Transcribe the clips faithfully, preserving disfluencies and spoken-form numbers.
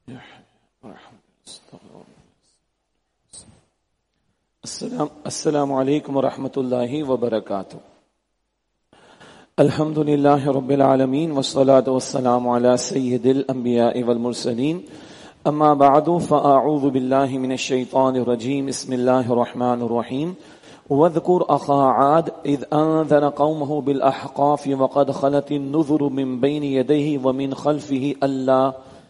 السلام السلام علیکم ورحمۃ اللہ وبرکاتہ. الحمد للہ رب العالمین والصلاة والسلام علی سید الانبیاء والمرسلین. اما بعد فاعوذ باللہ من الشیطان الرجیم. بسم اللہ الرحمن الرحیم. واذکر اخا عاد اذ انذر قومه بالاحقاف وقد خلت النذر من بین یدیہ ومن خلفہ الا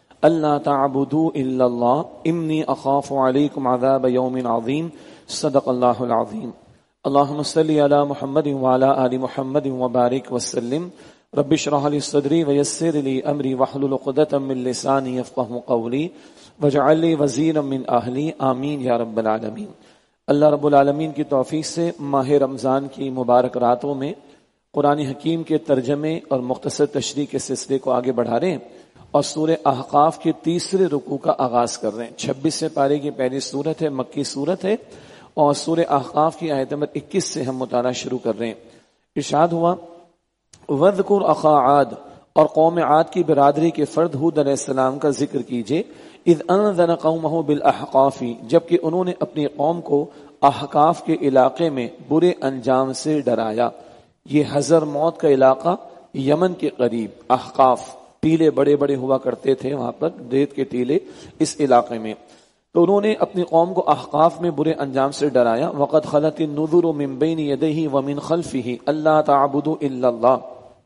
الا تعبدوا الا اللہ انی اخاف علیکم عذاب یوم عظیم. صدق اللہ العظیم. اللہم صلی علی محمد وعلی آل محمد وبارک وسلم. رب اشرح لی صدری ویسر لی امری واحلل عقدۃ من لسانی یفقهوا قولی واجعل لی وزیرا من اہلی. آمین یا رب العالمین. اللہ رب العالمین کی توفیق سے ماہ رمضان کی مبارک راتوں میں قرآن حکیم کے ترجمے اور مختصر تشریح کے سلسلے کو آگے بڑھا رہے ہیں اور سورہ احقاف کے تیسرے رکوع کا آغاز کر رہے ہیں. چھبیس سے پارے کی پہلی سورت ہے، مکی سورت ہے، اور سورہ احقاف کی آیت نمبر اکیس سے ہم مطالعہ شروع کر رہے ہیں. ارشاد ہوا وَاذْكُرْ أَخَا عَاد، اور قوم عاد کی برادری کے فرد ہود علیہ السلام کا ذکر کیجئے. اذ انذر قومه بالاحقاف، جبکہ انہوں نے اپنی قوم کو احقاف کے علاقے میں برے انجام سے ڈرایا. یہ حضر موت کا علاقہ یمن کے قریب احقاف، ٹیلے بڑے بڑے ہوا کرتے تھے وہاں پر، ریت کے ٹیلے اس علاقے میں. تو انہوں نے اپنی قوم کو احقاف میں برے انجام سے ڈرایا. وقد خلت النذر من بین یدیہ ومن خلفہ الا تعبدوا الا اللہ،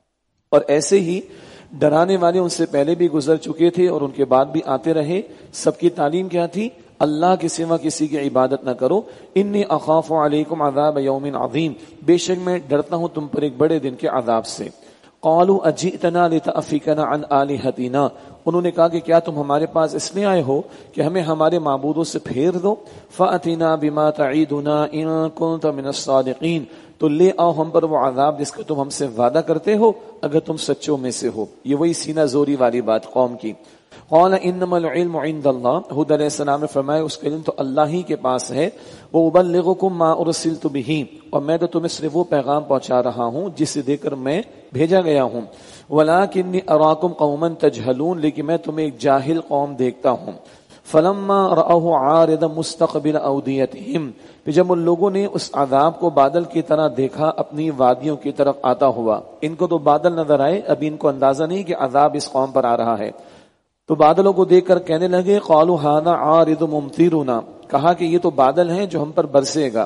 اور ایسے ہی ڈرانے والے ان سے پہلے بھی گزر چکے تھے اور ان کے بعد بھی آتے رہے. سب کی تعلیم کیا تھی؟ اللہ کے سوا کسی کی عبادت نہ کرو. انی اخاف علیکم عذاب یوم عظیم، بے شک میں ڈرتا ہوں تم پر ایک بڑے دن کے عذاب سے. قالوا اجئتنا لتأفکنا عن آلہتنا، انہوں نے کہا کہ کیا تم ہمارے پاس اس لیے آئے ہو کہ ہمیں ہمارے معبودوں سے پھیر دو؟ فأتنا بما تعیدنا ان کنت من الصادقین، تو لے آؤ ہم پر وہ عذاب جس کا تم ہم سے وعدہ کرتے ہو اگر تم سچوں میں سے ہو. یہ وہی سینہ زوری والی بات قوم کی. قال انما العلم عند اللہ، حود علیہ السلام نے فرمایا اس کا علم تو اللہ ہی کے پاس ہے. وابلغکم ما ارسلت به، اور میں تو تمہیں صرف وہ پیغام پہنچا رہا ہوں جسے دے کر میں بھیجا گیا ہوں. ولکنی اراکم قوما تجہلون، لیکن میں تمہیں ایک جاہل قوم دیکھتا ہوں. فلما رأوه عارضا مستقبل اودیتہم، پھر جب ان لوگوں نے اس عذاب کو بادل کی طرح دیکھا اپنی وادیوں کی طرف آتا ہوا، ان کو تو بادل نظر آئے، ابھی ان کو اندازہ نہیں کہ عذاب اس قوم پر آ رہا ہے. تو بادلوں کو دیکھ کر کہنے لگے قالوا ھذا عارض ممطرنا، کہا کہ یہ تو بادل ہیں جو ہم پر برسے گا.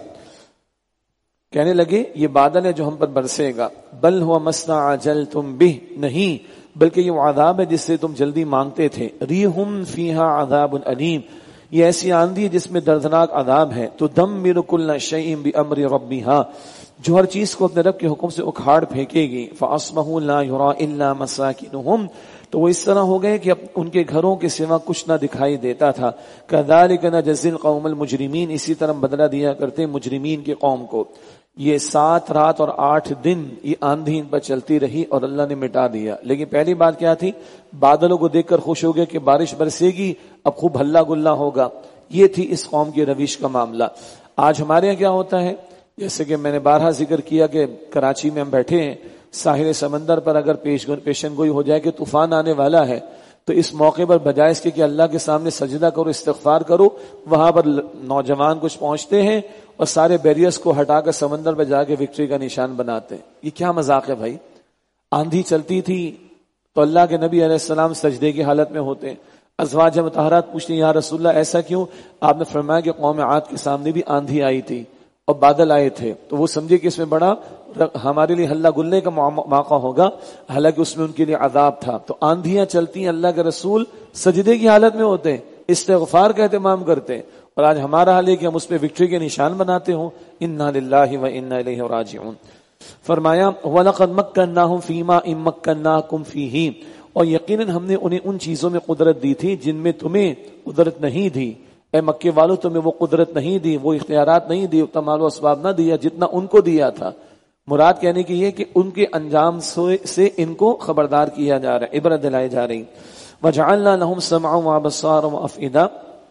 کہنے لگے یہ بادل ہے جو ہم پر برسے گا. بل هو ما استعجلتم به، نہیں بلکہ یہ وہ عذاب ہے جس سے تم جلدی مانگتے تھے. ریحم فیہا عذاب علیم، یہ ایسی آندھی ہے جس میں دردناک عذاب ہے. تدمر کل شیء بامر ربھا، جو ہر چیز کو اپنے رب کے حکم سے اکھاڑ پھینکے گی. فاصبحوا لا یرا الا مساکنہم، تو وہ اس طرح ہو گئے کہ اب ان کے گھروں کے سوا کچھ نہ دکھائی دیتا تھا. کذالک نجزی القوم المجرمین، اسی طرح بدلہ دیا کرتے مجرمین کی قوم کو. یہ سات رات اور آٹھ دن یہ آندھی ان پر چلتی رہی اور اللہ نے مٹا دیا. لیکن پہلی بات کیا تھی؟ بادلوں کو دیکھ کر خوش ہو گئے کہ بارش برسے گی، اب خوب ہلا گلا ہوگا. یہ تھی اس قوم کی روش کا معاملہ. آج ہمارے یہاں کیا ہوتا ہے؟ جیسے کہ میں نے بارہا ذکر کیا کہ کراچی میں ہم بیٹھے ہیں، ساحل سمندر پر اگر پیشن گوئی ہو جائے کہ طوفان آنے والا ہے، تو اس موقع پر بجائے اس کے کہ اللہ کے سامنے سجدہ کرو، استغفار کرو، وہاں پر نوجوان کچھ پہنچتے ہیں اور سارے بیریئرز کو ہٹا کر سمندر پہ جا کے وکٹری کا نشان بناتے ہیں. یہ کیا مذاق ہے بھائی؟ آندھی چلتی تھی تو اللہ کے نبی علیہ السلام سجدے کی حالت میں ہوتے ہیں. ازواج مطہرات پوچھتے ہیں یا رسول اللہ ایسا کیوں؟ آپ نے فرمایا کہ قوم عاد کے سامنے بھی آندھی آئی تھی اور بادل آئے تھے، تو وہ سمجھے کہ اس میں بڑا ہمارے لیے ہلا گلنے کا موقع ہوگا، حالانکہ اس میں ان کے لیے عذاب تھا. تو آندھیاں چلتی ہیں، اللہ کے رسول سجدے کی حالت میں ہوتے ہیں، استغفار کا اہتمام کرتے ہیں. اور آج ہمارا حال ہے کہ ہم اس پہ وکٹری کے نشان بناتے ہوں. انا للہ و انا الیہ راجعون. فرمایا وَلَقَدْ مَكَّنَّاهُمْ فِيمَا إِن مَّكَّنَّاكُمْ فِيهِ، اور یقیناً ہم نے انہیں ان چیزوں میں قدرت دی تھی جن میں تمہیں قدرت نہیں دی. اے مکے والوں تمہیں وہ قدرت نہیں دی، وہ اختیارات نہیں دی، اتنا مال و اسباب نہ دیا جتنا ان کو دیا تھا. مراد کہنے کی یہ کہ ان کے انجام سے ان کو خبردار کیا جا رہا ہے، عبرت دلائی جا رہی. وَجَعَلْنَا لَهُمْ سَمْعًا وَأَبْصَارًا وَأَفْئِدَةً،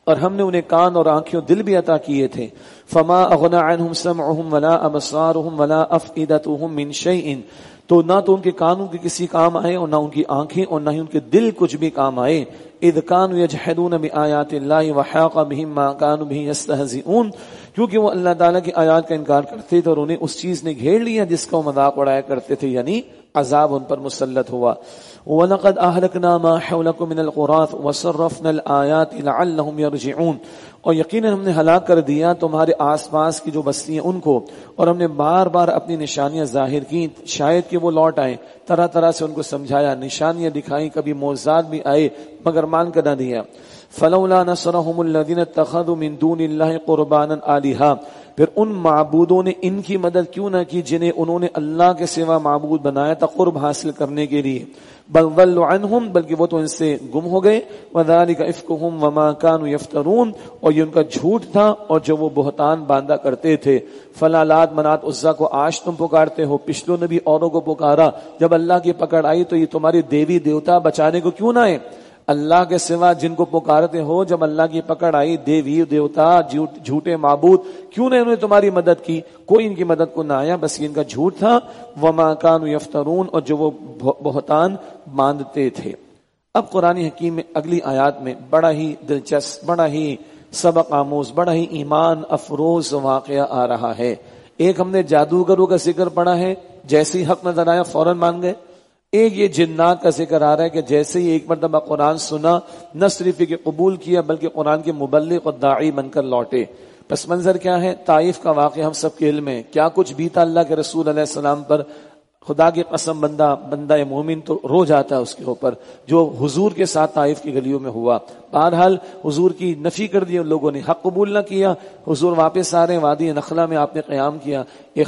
اور ہم نے انہیں کان اور آنکھیں اور دل بھی عطا کیے تھے. فما اغنى عنهم سمعهم ولا ابصارهم ولا افئدتهم من شيء، تو نہ تو ان کے کانوں کے کسی کام آئے اور نہ ان کی آنکھیں اور نہ ہی ان کے دل کچھ بھی کام آئے. اذ كانوا يجحدون بآيات الله وحاق بهم ما كانوا به يستهزئون، کیونکہ وہ اللہ تعالیٰ کی آیات کا انکار کرتے تھے اور انہیں اس چیز نے گھیر لیا جس کا وہ مذاق اڑایا کرتے تھے، یعنی عذاب ان پر مسلط ہوا. وَلَقَدْ أَهْلَكْنَا مَا حَوْلَكُم مِّنَ الْقُرَىٰ وَصَرَّفْنَا الْآيَاتِ لَعَلَّهُمْ يَرْجِعُونَ، اور یقیناً ہم نے ہلاک کر دیا تمہارے آس پاس کی جو بستیاں ان کو، اور ہم نے بار بار اپنی نشانیاں ظاہر کی شاید کہ وہ لوٹ آئیں. طرح طرح سے ان کو سمجھایا، نشانیاں دکھائیں، کبھی معجزات بھی آئے مگر مان کر نہ دیا. فَلَوْلَا نَصَرَهُمُ الَّذِينَ اتَّخَذُوا مِن دُونِ اللَّهِ قُرْبَانًا آلِهَةً، پھر ان معبودوں نے ان کی مدد کیوں نہ کی جنہیں انہوں نے اللہ کے سوا معبود بنایا تھا قرب حاصل کرنے کے لیے. بل ضلوا عنہم، بلکہ وہ تو ان سے گم ہو گئے. وذالک افکہم وما کانوا یفترون، اور یہ ان کا جھوٹ تھا اور جو وہ بہتان باندھا کرتے تھے. فلا لات منات عزا کو آج تم پکارتے ہو، پچھلوں نے بھی اوروں کو پکارا. جب اللہ کی پکڑ آئی تو یہ تمہاری دیوی دیوتا بچانے کو کیوں نہ آئے؟ اللہ کے سوا جن کو پکارتے ہو جب اللہ کی پکڑ آئی، دیوی دیوتا جھوٹے معبود، کیوں نہ انہوں نے تمہاری مدد کی؟ کوئی ان کی مدد کو نہ آیا، بس یہ ان کا جھوٹ تھا. وما كانوا يفترون، اور جو وہ بہتان باندھتے تھے. اب قرآن حکیم میں اگلی آیات میں بڑا ہی دلچسپ، بڑا ہی سبق آموز، بڑا ہی ایمان افروز واقعہ آ رہا ہے. ایک ہم نے جادوگروں کا ذکر پڑھا ہے، جیسے ہی حق نظر آیا فوراً مان گئے. ایک یہ جنات کا ذکر آ رہا ہے کہ جیسے ہی ایک مرتبہ قرآن سنا نہ صرف کہ قبول کیا بلکہ قرآن کے مبلغ اور داعی بن کر لوٹے. پس منظر کیا ہے؟ طائف کا واقعہ ہم سب کے علم ہے. کیا کچھ بیتا اللہ کے رسول علیہ السلام پر. خدا کی قسم بندہ بندہ مومن تو رو جاتا ہے اس کے اوپر جو حضور کے ساتھ طائف کی گلیوں میں ہوا. بہرحال حضور کی نفی کر دی ان لوگوں نے، حق قبول نہ کیا. حضور واپس آ رہے ہیں، وادی نخلا میں آپ نے قیام کیا،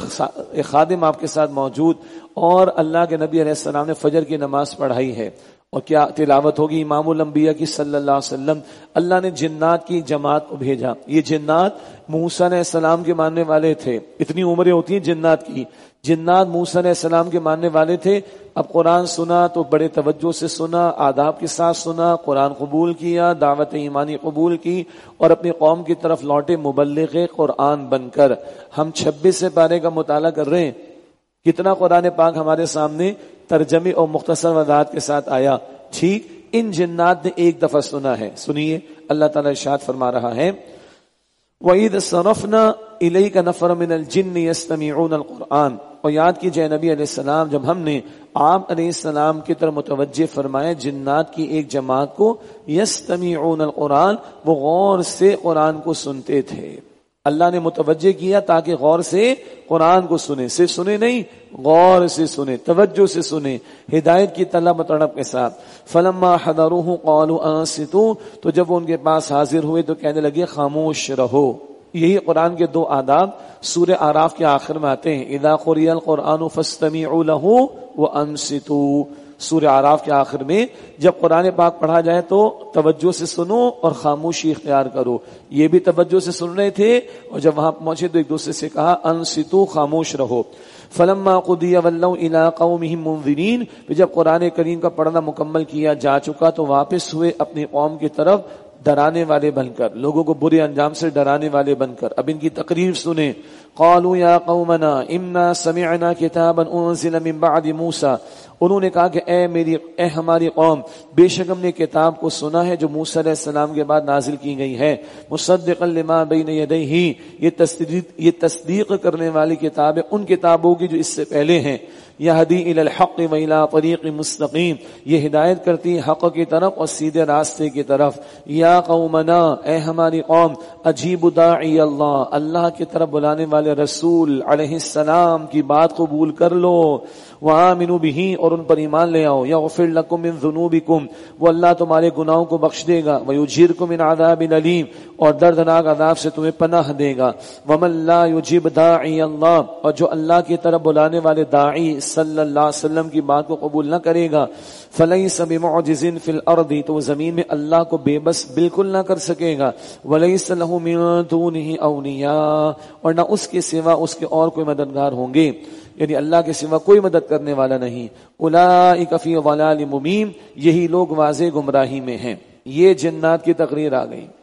ایک خادم آپ کے ساتھ موجود، اور اللہ کے نبی علیہ السلام نے فجر کی نماز پڑھائی ہے. اور کیا تلاوت ہوگی امام الانبیاء کی صلی اللہ علیہ وسلم. اللہ نے جنات کی جماعت کو بھیجا. یہ جنات موسیٰ علیہ السلام کے ماننے والے تھے. اتنی عمریں ہوتی ہیں جنات کی. جنات موسیٰ علیہ السلام کے ماننے والے تھے. اب قرآن سنا تو بڑے توجہ سے سنا، آداب کے ساتھ سنا، قرآن قبول کیا، دعوت ایمانی قبول کی، اور اپنی قوم کی طرف لوٹے مبلغ قرآن بن کر. ہم چھبیس سے پارے کا مطالعہ کر رہے ہیں. کتنا قرآن پاک ہمارے سامنے ترجمے اور مختصر وضاحت کے ساتھ آیا. ٹھیک ان جنات نے ایک دفعہ سنا ہے. سنیے اللہ تعالیٰ ارشاد فرما رہا ہے، وَإِذْ صَرَفْنَا إِلَيْكَ نَفَرًا مِنَ الْجِنِّ يَسْتَمِعُونَ الْقُرْآنَ، اور یاد کیجئے نبی علیہ السلام جب ہم نے آپ علیہ السلام کی طرف متوجہ فرمایا جنات کی ایک جماعت کو، یستمعون القرآن، وہ غور سے قرآن کو سنتے تھے. اللہ نے متوجہ کیا تاکہ غور سے قرآن کو سنے. صرف سنے نہیں، غور سے سنے، توجہ سے سنے، ہدایت کی طلب و تڑپ کے ساتھ. فلما حضروه قالوا انصتوا، تو جب وہ ان کے پاس حاضر ہوئے تو کہنے لگے خاموش رہو. یہی قرآن کے دو آداب سورہ اعراف کے آخر میں آتے ہیں، اذا قرئ القرآن فاستمعوا له وانصتوا. سورہ اعراف کے آخر میں جب قرآن پاک پڑھا جائے تو توجہ سے سنو اور خاموشی اختیار کرو. یہ بھی توجہ سے سن رہے تھے، اور جب وہاں پہنچے تو ایک دوسرے سے کہا انصتوا، خاموش رہو. فلما قضی ولوا الی قومہم منذرین، جب قرآن کریم کا پڑھنا مکمل کیا جا چکا تو واپس ہوئے اپنی قوم کی طرف ڈرانے والے بن کر، لوگوں کو برے انجام سے ڈرانے والے بن کر. اب ان کی تقریر سنیں. قالوا یا قومنا انا سمعنا کتابا انزل من بعد موسیٰ، انہوں نے کہا کہ اے میری اے ہماری قوم، بے شک ہم نے کتاب کو سنا ہے جو موسیٰ علیہ السلام کے بعد نازل کی گئی ہے. مصدقا لما بین یدیہ، یہ تصدیق یہ تصدیق کرنے والی کتاب ہے ان کتابوں کی جو اس سے پہلے ہیں. یہدی الی الحق و الی طریق مستقیم، یہ ہدایت کرتی ہے حق کی طرف اور سیدھے راستے کی طرف. یا قومنا، اے ہماری قوم، اجیب داعی اللہ، اللہ کی طرف بلانے والے رسول علیہ السلام کی بات قبول کر لو. وآمنوا بہ، اور ان پر ایمان لے آؤ. یغفر لکم من ذنوبکم، وہ اللہ تمہارے گناہوں کو بخش دے گا. ویجیرکم من عذاب علیم، اور دردناک عذاب سے تمہیں پناہ دے گا. ومن لا یجیب داعی اللہ، اور جو اللہ کی طرف بلانے والے داعی صلی اللہ علیہ وسلم کی بات کو قبول نہ کرے گا، فلیس بمعجز فی الارض، تو وہ زمین میں اللہ کو بے بس بالکل نہ کر سکے گا. ولیس له من دونہ اولیاء، اور نہ اس کے سوا اس کے اور کوئی مددگار ہوں گے، یعنی اللہ کے سوا کوئی مدد کرنے والا نہیں. اولئک فی ضلال مبین، یہی لوگ واضح گمراہی میں ہیں. یہ جنات کی تقریر آ گئی.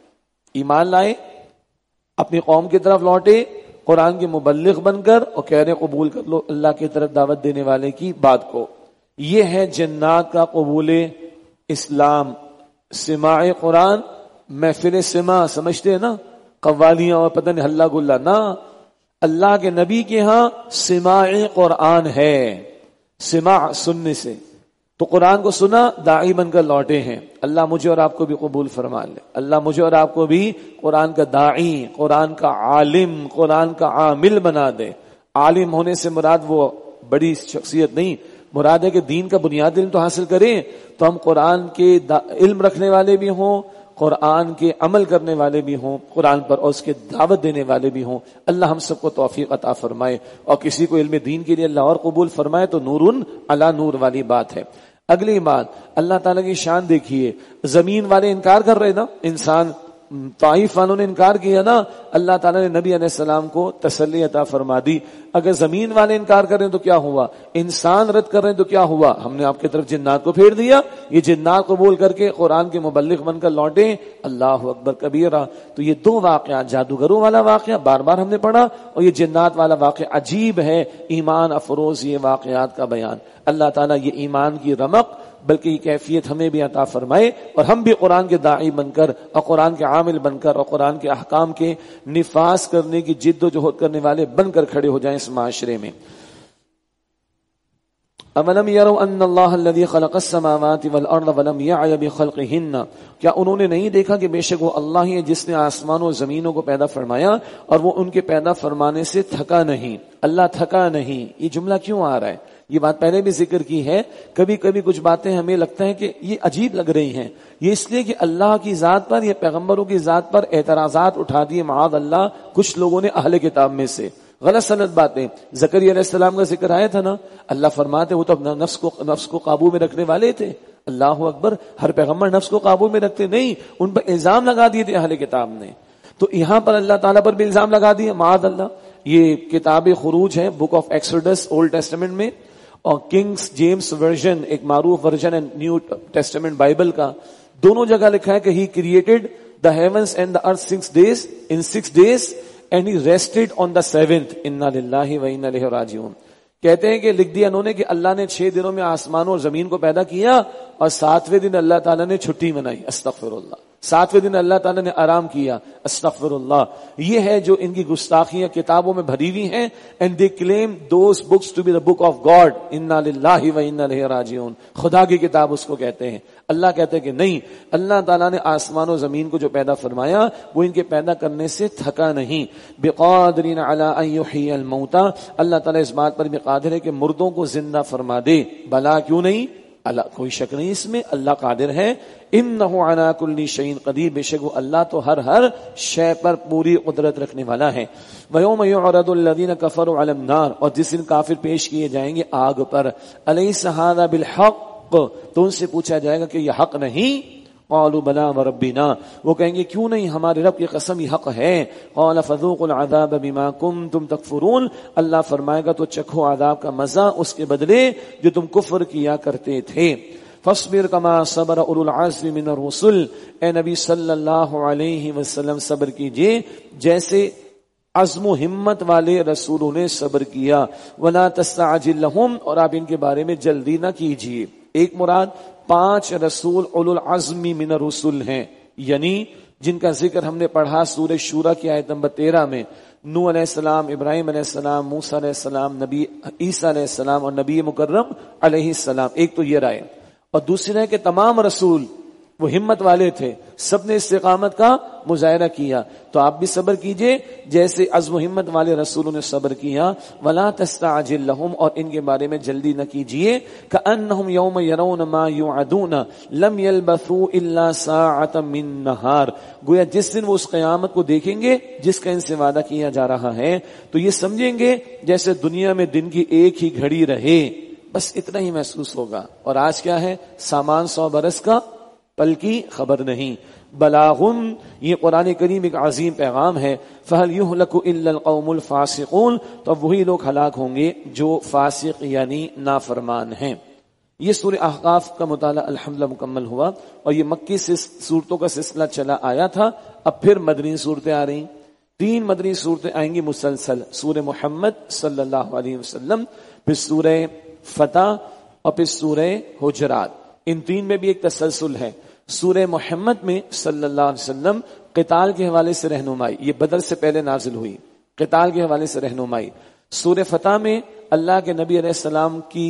ایمان لائے، اپنی قوم کی طرف لوٹے، قرآن کے مبلغ بن کر، اور کہہ رہے قبول کر لو اللہ کی طرف دعوت دینے والے کی بات کو. یہ ہے جنات کا قبول اسلام. سماع قرآن، محفل سماع سمجھتے ہیں نا، قوالیاں اور پتہ نہیں ہلا گلا، نہ، اللہ کے نبی کے ہاں سماع قرآن ہے. سماع سننے سے، تو قرآن کو سنا، داعی بن کر لوٹے ہیں. اللہ مجھے اور آپ کو بھی قبول فرما لے. اللہ مجھے اور آپ کو بھی قرآن کا داعی، قرآن کا عالم، قرآن کا عامل بنا دے. عالم ہونے سے مراد وہ بڑی شخصیت نہیں، مراد ہے کہ دین کا بنیادی علم تو حاصل کریں، تو ہم قرآن کے علم رکھنے والے بھی ہوں، قرآن کے عمل کرنے والے بھی ہوں، قرآن پر اور اس کے دعوت دینے والے بھی ہوں. اللہ ہم سب کو توفیق عطا فرمائے، اور کسی کو علم دین کے لیے اللہ اور قبول فرمائے تو نورن علی نور والی بات ہے. اگلی بات، اللہ تعالیٰ کی شان دیکھیے. زمین والے انکار کر رہے نا، انسان طائف والوں نے انکار کیا نا، اللہ تعالیٰ نے نبی علیہ السلام کو تسلی عطا فرما دی. اگر زمین والے انکار کر رہے ہیں تو کیا ہوا، انسان رد کر رہے ہیں تو کیا ہوا، ہم نے آپ کی طرف جنات کو پھیر دیا. یہ جنات قبول کر کے قرآن کے مبلغ بن کر لوٹے. اللہ اکبر کبیرہ. تو یہ دو واقعات، جادوگروں والا واقعہ بار بار ہم نے پڑھا، اور یہ جنات والا واقعہ عجیب ہے، ایمان افروز یہ واقعات کا بیان. اللہ تعالیٰ یہ ایمان کی رمق بلکہ یہ کیفیت ہمیں بھی عطا فرمائے، اور ہم بھی قرآن کے داعی بن کر اور قرآن کے عامل بن کر اور قرآن کے احکام کے نفاذ کرنے کی جد و جہد کرنے والے بن کر کھڑے ہو جائیں اس معاشرے میں. اولم یروا ان اللہ الذی خلق السماوات والارض ولم یعی بخلقہن، کیا انہوں نے نہیں دیکھا کہ بے شک وہ اللہ ہی ہے جس نے آسمانوں اور زمینوں کو پیدا فرمایا اور وہ ان کے پیدا فرمانے سے تھکا نہیں. اللہ تھکا نہیں. یہ جملہ کیوں آ رہا ہے؟ یہ بات پہلے بھی ذکر کی ہے. کبھی کبھی کچھ باتیں ہمیں لگتا ہے کہ یہ عجیب لگ رہی ہیں، یہ اس لیے کہ اللہ کی ذات پر یا پیغمبروں کی ذات پر اعتراضات اٹھا دیے معاذ اللہ کچھ لوگوں نے اہل کتاب میں سے. غلط سلط باتیں. زکریا علیہ السلام کا ذکر آیا تھا نا، اللہ فرماتے وہ تو اپنا نفس کو نفس کو قابو میں رکھنے والے تھے. اللہ اکبر. ہر پیغمبر نفس کو قابو میں رکھتے نہیں، ان پر الزام لگا دیے تھے اہل کتاب نے. تو یہاں پر اللہ تعالیٰ پر بھی الزام لگا دیے معاذ اللہ. یہ کتاب خروج ہے، book of Exodus Old Testament میں، اور کنگز جیمس ورژن ایک معروف ورژن ہے نیو ٹیسٹمنٹ بائبل کا، دونوں جگہ لکھا ہے کہ he created the heavens and the earth six days in six days and he rested on the seventh انا للہ و انا الیہ راجعون. کہتے ہیں کہ لکھ دیا انہوں نے کہ اللہ نے چھ دنوں میں آسمانوں اور زمین کو پیدا کیا اور ساتویں دن اللہ تعالیٰ نے چھٹی منائی. استغفر اللہ. ساتویں دن اللہ تعالیٰ نے آرام کیا. استغفر اللہ. یہ ہے جو ان کی گستاخیاں کتابوں میں بھری ہوئی ہیں. And they claim those books to be the book of God. انا للہ و انا الیہ راجعون. خدا کی کتاب اس کو کہتے ہیں. اللہ کہتے ہیں کہ نہیں، اللہ تعالیٰ نے آسمان و زمین کو جو پیدا فرمایا وہ ان کے پیدا کرنے سے تھکا نہیں. بقادرین علی ان یحیی الموتى. اللہ تعالیٰ اس بات پر بھی قادر ہے کہ مردوں کو زندہ فرما دے. بلا کیوں نہیں؟ اللہ، کوئی شک نہیں اس میں، اللہ قادر ہے. انہ علی کل شیء قدیر. بے شک وہ اللہ تو ہر ہر شے پر پوری قدرت رکھنے والا ہے. ویوم یعرض الذین کفروا علی النار. اور جس دن کافر پیش کیے جائیں گے آگ پر. الیس ھذا بالحق. تو ان سے پوچھا جائے گا کہ یہ حق نہیں؟ قالوا بلا وربنا. وہ کہیں گے کیوں نہیں، ہمارے رب کی قسم یہ حق ہے. قال فذوقوا العذاب بما کنتم تکفرون. اللہ فرمائے گا تو چکھو عذاب کا مزہ اس کے بدلے جو تم کفر کیا کرتے تھے. فاصبر کما صبر اولو العزم من الرسل. اے نبی صلی اللہ علیہ وسلم صبر کیجئے جیسے عزم و ہمت والے رسولوں نے صبر کیا. ولا تستعجل لهم. اور آپ ان کے بارے میں جلدی نہ کیجیے. ایک مراد پانچ رسول اولو العزم من الرسل ہیں، یعنی جن کا ذکر ہم نے پڑھا سورہ شورى کی آیت نمبر تیرہ میں. نوح علیہ السلام، ابراہیم علیہ السلام، موسیٰ علیہ السلام، نبی عیسیٰ علیہ السلام اور نبی مکرم علیہ السلام. ایک تو یہ رائے، اور دوسری رائے کہ تمام رسول وہ ہمت والے تھے، سب نے استقامت کا مظاہرہ کیا. تو آپ بھی صبر کیجئے جیسے عزم و ہمت والے رسولوں نے صبر کیا. ولا تستعجل لهم. اور ان کے بارے میں جلدی نہ کیجئے. کأنهم يوم يرون ما يوعدون لم يلبثوا الا ساعة من نهار. گویا جس دن وہ اس قیامت کو دیکھیں گے جس کا ان سے وعدہ کیا جا رہا ہے تو یہ سمجھیں گے جیسے دنیا میں دن کی ایک ہی گھڑی رہے، بس اتنا ہی محسوس ہوگا. اور آج کیا ہے، سامان سو برس کا پل کی خبر نہیں. بلاغن. یہ قرآن کریم ایک عظیم پیغام ہے. فہل یہلک الا القوم الفاسقون. تو وہی لوگ ہلاک ہوں گے جو فاسق یعنی نافرمان ہیں. یہ سورہ احقاف کا مطالعہ الحمدللہ مکمل ہوا اور یہ مکی سے صورتوں کا سلسلہ چلا آیا تھا. اب پھر مدنی صورتیں آ رہی، تین مدنی صورتیں آئیں گی مسلسل، سورہ محمد صلی اللہ علیہ وسلم، پھر سورہ فتح اور پھر سورہ حجرات. ان تین میں بھی ایک تسلسل ہے. سورہ محمد میں صلی اللہ علیہ وسلم قتال کے حوالے سے رہنمائی، یہ بدر سے پہلے نازل ہوئی، قتال کے حوالے سے رہنمائی. سورہ فتح میں اللہ کے نبی علیہ السلام کی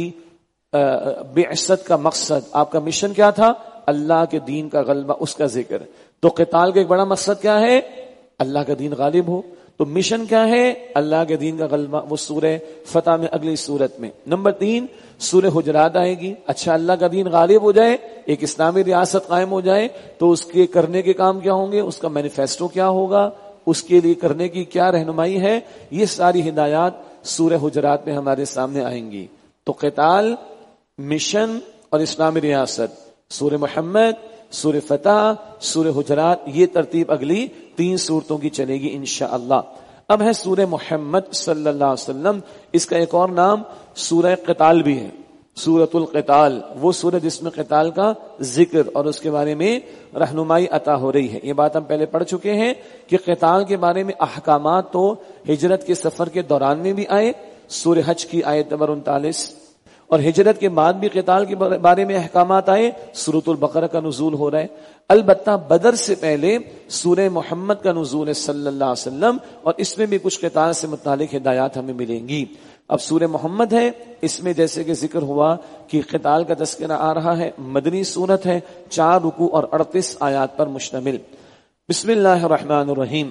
بعثت کا مقصد، آپ کا مشن کیا تھا؟ اللہ کے دین کا غلبہ، اس کا ذکر. تو قتال کا ایک بڑا مقصد کیا ہے؟ اللہ کا دین غالب ہو. تو مشن کیا ہے؟ اللہ کے دین کا غلبہ، وہ سورہ فتح میں اگلی صورت میں. نمبر تین سورہ حجرات آئے گی. اچھا اللہ کا دین غالب ہو جائے، ایک اسلامی ریاست قائم ہو جائے تو اس کے کرنے کے کام کیا ہوں گے، اس کا مینیفیسٹو کیا ہوگا، اس کے لیے کرنے کی کیا رہنمائی ہے، یہ ساری ہدایات سورہ حجرات میں ہمارے سامنے آئیں گی. تو قتال، مشن اور اسلامی ریاست، سورہ محمد، سورہ فتح، سورہ حجرات، یہ ترتیب اگلی تین صورتوں کی چلے گی انشاءاللہ. اب ہے سورہ محمد صلی اللہ علیہ وسلم، اس کا ایک اور نام سورہ قتال بھی ہے، سورۃ القتال، وہ سورہ جس میں قتال کا ذکر اور اس کے بارے میں رہنمائی عطا ہو رہی ہے. یہ بات ہم پہلے پڑھ چکے ہیں کہ قتال کے بارے میں احکامات تو ہجرت کے سفر کے دوران میں بھی آئے، سورہ حج کی آیت نمبر انتالیس، اور ہجرت کے بعد بھی قتال کے بارے میں احکامات آئے، سورۃ البقرہ کا نزول ہو رہا ہے. البتہ بدر سے پہلے سورہ محمد کا نزول ہے صلی اللہ علیہ وسلم، اور اس میں بھی کچھ قتال سے متعلق ہدایات ہمیں ملیں گی. اب سورہ محمد ہے، اس میں جیسے کہ ذکر ہوا کہ قتال کا تذکرہ آ رہا ہے، مدنی سورت ہے، چار رکوع اور اڑتیس آیات پر مشتمل. بسم اللہ الرحمن الرحیم.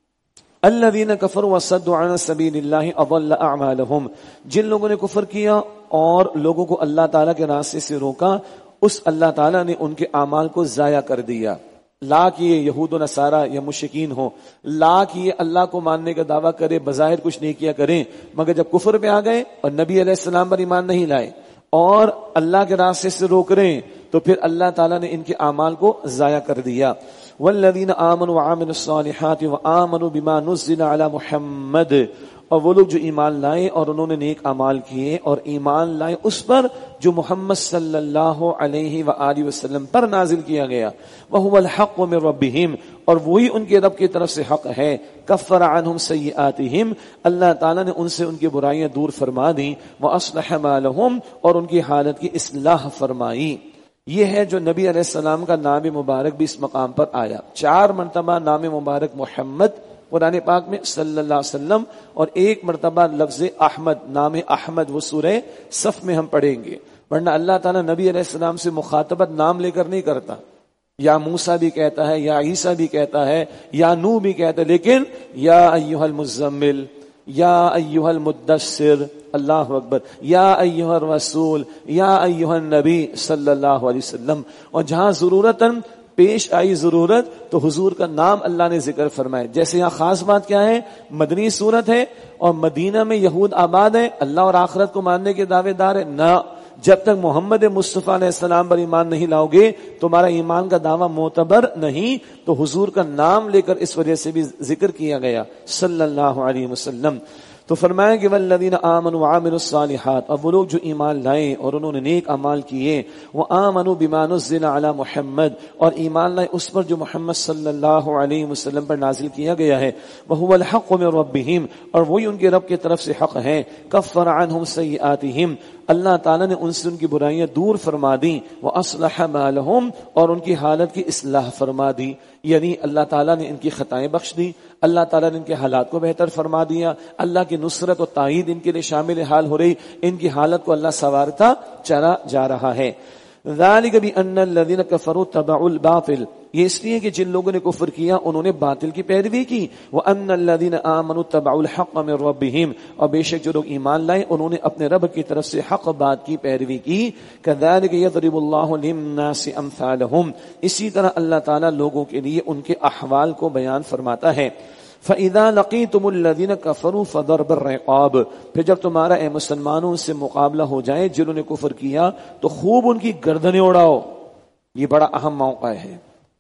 الذین کفروا وصدوا عن سبیل اللہ اضل اعمالهم، جن لوگوں نے کفر کیا اور لوگوں کو اللہ تعالیٰ کے راستے سے روکا، اس اللہ تعالیٰ نے ان کے اعمال کو ضائع کر دیا. لا کیے یہود و نصارہ یا مشرکین ہو، لا کیے اللہ کو ماننے کا دعویٰ کرے، بظاہر کچھ نہیں کیا کریں، مگر جب کفر پہ آ گئے اور نبی علیہ السلام پر ایمان نہیں لائے اور اللہ کے راستے سے روک رہے ہیں تو پھر اللہ تعالیٰ نے ان کے اعمال کو ضائع کر دیا. والذین آمنوا وعملوا الصالحات وآمنوا بما نزل علی محمد، اور وہ لوگ جو ایمان لائے اور انہوں نے نیک اعمال کیے اور ایمان لائے اس پر جو محمد صلی اللہ علیہ وآلہ وسلم پر نازل کیا گیا. وَهُوَ الْحَقُّ مِنْ رَبِّهِمْ، اور وہی ان کے رب کی طرف سے حق ہے. کفر عنہم سیئاتہم، اللہ تعالیٰ نے ان سے ان کی برائیاں دور فرما دیں. وَأَصْلَحَ مَالَهُمْ، اور ان کی حالت کی اصلاح فرمائی. یہ ہے جو نبی علیہ السلام کا نام مبارک بھی اس مقام پر آیا. چار مرتبہ نام مبارک محمد قرآن پاک میں صلی اللہ علیہ وسلم، اور ایک مرتبہ لفظ احمد، نام احمد، وہ سورہ صف میں ہم پڑھیں گے. ورنہ اللہ تعالیٰ نبی علیہ السلام سے مخاطبت نام لے کر نہیں کرتا. یا موسیٰ بھی کہتا ہے، یا عیسیٰ بھی کہتا ہے، یا نوح بھی کہتا ہے، لیکن یا ایھا المزمل، یا ایھا المدثر، اللہ اکبر، یا ایھا الرسول، یا ایھا النبی صلی اللہ علیہ وسلم. اور جہاں ضرورتاً پیش آئی ضرورت تو حضور کا نام اللہ نے ذکر فرمائے. جیسے یہاں خاص بات کیا ہے، مدنی صورت ہے اور مدینہ میں یہود آباد ہے، اللہ اور آخرت کو ماننے کے دعوے دار ہے. نہ، جب تک محمد مصطفیٰ علیہ السلام پر ایمان نہیں لاؤ گے تمہارا ایمان کا دعویٰ معتبر نہیں. تو حضور کا نام لے کر اس وجہ سے بھی ذکر کیا گیا صلی اللہ علیہ وسلم. تو فرمایا کہ والذین آمنوا وعملوا الصالحات، اور وہ لوگ جو ایمان لائے اور انہوں نے نیک اعمال کیے، وآمنوا بما نزل علی محمد، اور ایمان لائے اس پر جو محمد صلی اللہ علیہ وسلم پر نازل کیا گیا ہے. وہو الحق من ربہم، اور وہی ان کے رب کی طرف سے حق ہے. کفر عنہم سیئاتہم، اللہ تعالیٰ نے ان سے ان کی برائیاں دور فرما دیں. وَأَصْلَحَ مَالَهُمْ، اور ان کی حالت کی اصلاح فرما دی. یعنی اللہ تعالیٰ نے ان کی خطائیں بخش دی، اللہ تعالیٰ نے ان کے حالات کو بہتر فرما دیا، اللہ کی نصرت و تائید ان کے لیے شامل حال ہو رہی، ان کی حالت کو اللہ سنوارتا چلا جا رہا ہے. ذَلِكَ بِأَنَّ الَّذِينَ كَفَرُوا اتَّبَعُوا الْبَاطِلَ، یہ اس لیے کہ جن لوگوں نے کفر کیا انہوں نے باطل کی پیروی کی. وَأَنَّ الَّذِينَ آمَنُوا اتَّبَعُوا الْحَقَّ مِنْ رَبِّهِمْ، اور بے شک جو لوگ ایمان لائے انہوں نے اپنے رب کی طرف سے حق بات کی پیروی کی. كَذَلِكَ يَضْرِبُ اللَّهُ لِلنَّاسِ أَمْثَالَهُمْ، اسی طرح اللہ تعالیٰ لوگوں کے لیے ان کے احوال کو بیان فرماتا ہے. فَإِذَا لَقِيتُمُ الَّذِينَ كَفَرُوا فَضَرْبَ الرِّقَابِ، پھر جب تمہارا اے مسلمانوں سے مقابلہ ہو جائے جنہوں نے کفر کیا تو خوب ان کی گردنیں اڑاؤ. یہ بڑا اہم موقع ہے.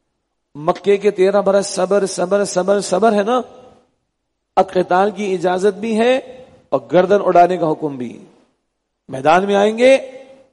مکے کے تیرہ برس صبر صبر صبر صبر ہے نا، اب قتال کی اجازت بھی ہے اور گردن اڑانے کا حکم بھی. میدان میں آئیں گے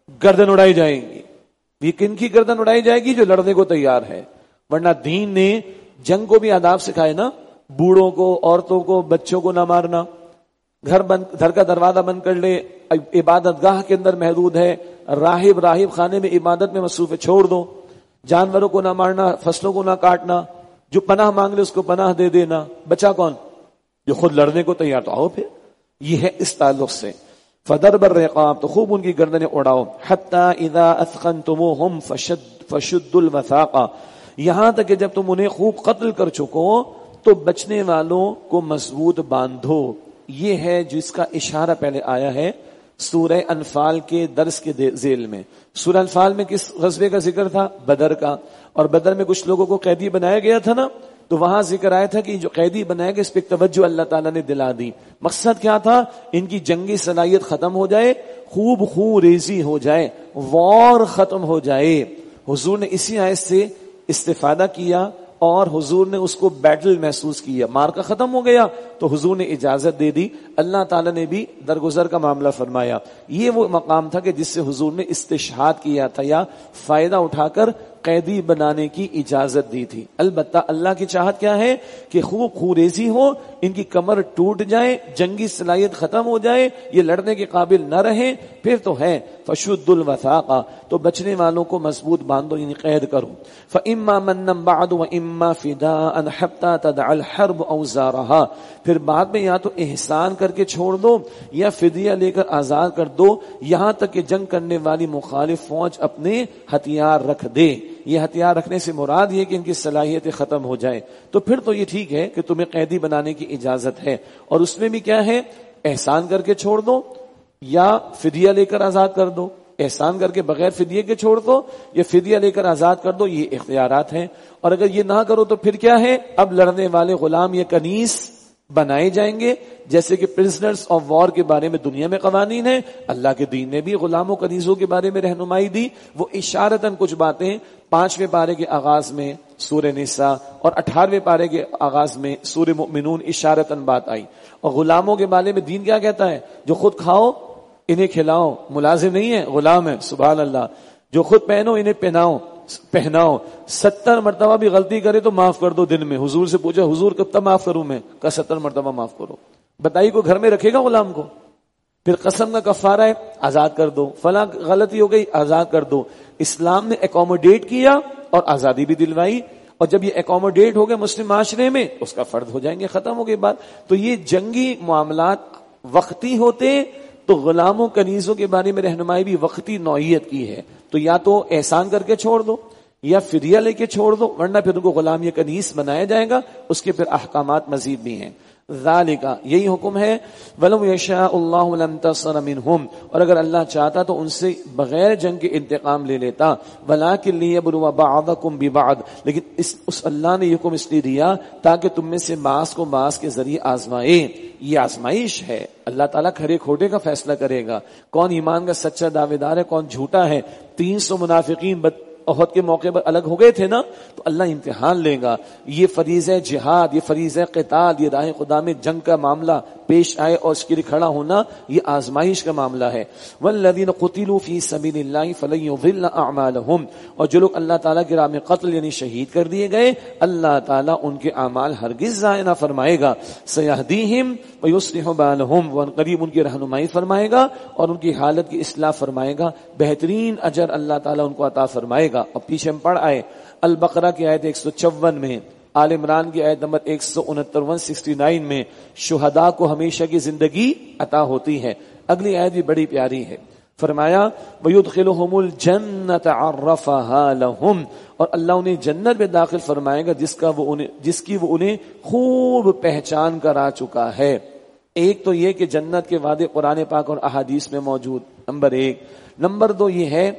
گردن اڑائی جائے گی. یہ کن کی گردن اڑائی جائے گی؟ جو لڑنے کو تیار ہے. ورنہ دین نے جنگ کو بھی آداب سکھائے نا، بوڑھوں کو، عورتوں کو، بچوں کو نہ مارنا، گھر بند، گھر کا دروازہ بند کر لے، عبادت گاہ کے اندر محدود ہے، راہب راہب خانے میں عبادت میں مصروف ہے، چھوڑ دو. جانوروں کو نہ مارنا، فصلوں کو نہ کاٹنا، جو پناہ مانگ لے اس کو پناہ دے دینا. بچا کون؟ جو خود لڑنے کو تیار. تو آؤ پھر یہ ہے اس تعلق سے. فَضَرْبَ الرِّقَابِ، تو خوب ان کی گردنیں اڑاؤ. حَتَّى إِذَا أَثْخَنْتُمُوهُمْ فَشُدُّوا الْوَثَاقَ، یہاں تک کہ جب تم انہیں خوب قتل کر چکو تو بچنے والوں کو مضبوط باندھو. یہ ہے جس کا اشارہ پہلے آیا ہے سورہ انفال کے درس کے ذیل میں. سورہ انفال میں کس غزوے کا ذکر تھا؟ بدر کا. اور بدر میں کچھ لوگوں کو قیدی بنایا گیا تھا نا، تو وہاں ذکر آیا تھا کہ جو قیدی بنائے گئے اس پہ توجہ اللہ تعالیٰ نے دلا دی. مقصد کیا تھا؟ ان کی جنگی صلاحیت ختم ہو جائے، خوب خون ریزی ہو جائے، وار ختم ہو جائے. حضور نے اسی آیت سے استفادہ کیا اور حضور نے اس کو بیٹل محسوس کیا. مار کا ختم ہو گیا تو حضور نے اجازت دے دی. اللہ تعالیٰ نے بھی درگزر کا معاملہ فرمایا. یہ وہ مقام تھا کہ جس سے حضور نے استشہاد کیا تھا یا فائدہ اٹھا کر قیدی بنانے کی اجازت دی تھی. البتہ اللہ کی چاہت کیا ہے کہ خوب خوریزی ہو، ان کی کمر ٹوٹ جائے، جنگی صلاحیت ختم ہو جائے، یہ لڑنے کے قابل نہ رہے. پھر تو ہے فشد الوثاق، تو بچنے والوں کو مضبوط باندھو، یعنی قید کرو. فإما مَنًّا بَعْدُ وَإِمَّا فِدَاءً حَتَّى تَدْعَ الْحَرْبُ أَوْزَارَهَا، پھر بعد میں یا تو احسان کر کے چھوڑ دو یا فدیہ لے کر آزاد کر دو، یہاں تک کہ جنگ کرنے والی مخالف فوج اپنے ہتھیار رکھ دے. یہ ہتھیار رکھنے سے مراد یہ کہ ان کی صلاحیتیں ختم ہو جائے. تو پھر تو یہ ٹھیک ہے کہ تمہیں قیدی بنانے کی اجازت ہے. اور اس میں بھی کیا ہے؟ احسان کر کے چھوڑ دو یا فدیہ لے کر آزاد کر دو. احسان کر کے بغیر فدیے کے چھوڑ دو یا فدیہ لے کر آزاد کر دو، یہ اختیارات ہیں. اور اگر یہ نہ کرو تو پھر کیا ہے؟ اب لڑنے والے غلام یا کنیز بنائے جائیں گے، جیسے کہ پرزنرز آف وار کے بارے میں دنیا میں قوانین ہیں. اللہ کے دین نے بھی غلاموں کنیزوں کے بارے میں رہنمائی دی. وہ اشارتاً کچھ باتیں پانچویں پارے کے آغاز میں سورہ نساء اور اٹھارہویں پارے کے آغاز میں سورہ مؤمنون اشارتاً بات آئی. اور غلاموں کے بارے میں دین کیا کہتا ہے؟ جو خود کھاؤ انہیں کھلاؤ، ملازم نہیں ہے، غلام ہے. سبحان اللہ. جو خود پہنو انہیں پہناؤ پہناؤ. ستر مرتبہ بھی غلطی کرے تو معاف کر دو دن میں. حضور سے پوچھا حضور کب تک معاف کروں میں؟ کہ ستر مرتبہ معاف کرو. بتائیے کو گھر میں رکھے گا غلام کو؟ پھر قسم کا کفارہ ہے، آزاد کر دو. فلاں غلطی ہو گئی، آزاد کر دو. اسلام نے اکوموڈیٹ کیا اور آزادی بھی دلوائی. اور جب یہ اکوموڈیٹ ہو گئے مسلم معاشرے میں، اس کا فرض ہو جائیں گے، ختم ہو گئی بات. تو یہ جنگی معاملات وقتی ہوتے تو غلاموں کنیزوں کے بارے میں رہنمائی بھی وقتی نوعیت کی ہے. تو یا تو احسان کر کے چھوڑ دو یا فدیہ لے کے چھوڑ دو، ورنہ پھر ان کو غلام یا کنیز بنایا جائے گا. اس کے پھر احکامات مزید بھی ہیں. ذالک، یہی حکم ہے. ولو یشاء اللہ لانتصر منہم، اور اگر اللہ چاہتا تو ان سے بغیر جنگ کے انتقام لے لیتا. ولکن لیبلو بعضکم ببعض، لیکن اس, اس اللہ نے یہ حکم اس لیے دیا تاکہ تم میں سے بعض کو بعض کے ذریعے آزمائے. یہ آزمائش ہے. اللہ تعالیٰ کھرے کھوٹے کا فیصلہ کرے گا، کون ایمان کا سچا دعوے دار ہے، کون جھوٹا ہے. تین سو منافقین بد احد کے موقع پر الگ ہو گئے تھے نا، تو اللہ امتحان لے گا. یہ فریضہ جہاد، یہ فریضہ قتال، یہ راہ خدا میں جنگ کا معاملہ پیش آئے اور اس کے لیے کھڑا ہونا، یہ آزمائش کا معاملہ ہے. والذین قتلوا فی سبیل اللہ فلن یضل اعمالهم، اور جو لوگ اللہ تعالیٰ کی راہ میں قتل یعنی شہید کر دیے گئے، اللہ تعالیٰ ان کے اعمال ہرگز ضائع نہ فرمائے گا. سیہدیہم ویصلح بالہم، وہ قریب ان کی رہنمائی فرمائے گا اور ان کی حالت کی اصلاح فرمائے گا. بہترین اجر اللہ تعالیٰ ان کو عطا فرمائے گا. اور پیچھے ہم پڑھ آئے البقرہ کی آیت ایک سو چون میں، آل عمران کی آیت نمبر ایک سو انہتر ون سکسٹی نائن میں شہداء کو ہمیشہ کی زندگی عطا ہوتی ہے. اگلی آیت بھی بڑی پیاری ہے. فرمایا وَيُدْخِلُهُمُ الْجَنَّةَ عَرَّفَهَا لَهُمْ، اور اللہ انہیں جنت میں داخل فرمائے گا جس کا وہ انہیں جس کی وہ انہیں خوب پہچان کرا چکا ہے. ایک تو یہ کہ جنت کے وعدے قرآن پاک اور احادیث میں موجود، نمبر ایک. نمبر دو یہ ہے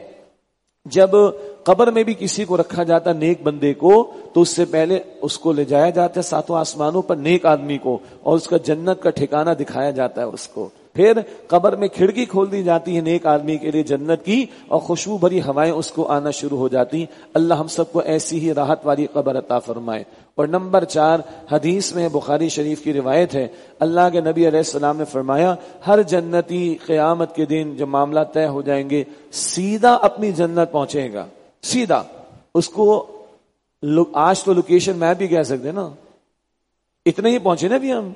جب قبر میں بھی کسی کو رکھا جاتا نیک بندے کو، تو اس سے پہلے اس کو لے جایا جاتا ہے ساتوں آسمانوں پر نیک آدمی کو، اور اس کا جنت کا ٹھکانہ دکھایا جاتا ہے اس کو. پھر قبر میں کھڑکی کھول دی جاتی ہے نیک آدمی کے لیے جنت کی، اور خوشبو بھری ہوائیں اس کو آنا شروع ہو جاتی. اللہ ہم سب کو ایسی ہی راحت والی قبر عطا فرمائے. اور نمبر چار، حدیث میں بخاری شریف کی روایت ہے، اللہ کے نبی علیہ السلام نے فرمایا ہر جنتی قیامت کے دن جب معاملہ طے ہو جائیں گے سیدھا اپنی جنت پہنچے گا. سیدھا اس کو آج تو لوکیشن میپ بھی کہہ سکتے نا، اتنے ہی پہنچے نا بھی ہم،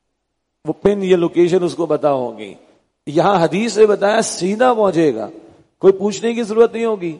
وہ پن یہ لوکیشن اس کو بتا ہوگی. یہاں حدیث سے بتایا سیدھا پہنچے گا، کوئی پوچھنے کی ضرورت نہیں ہوگی.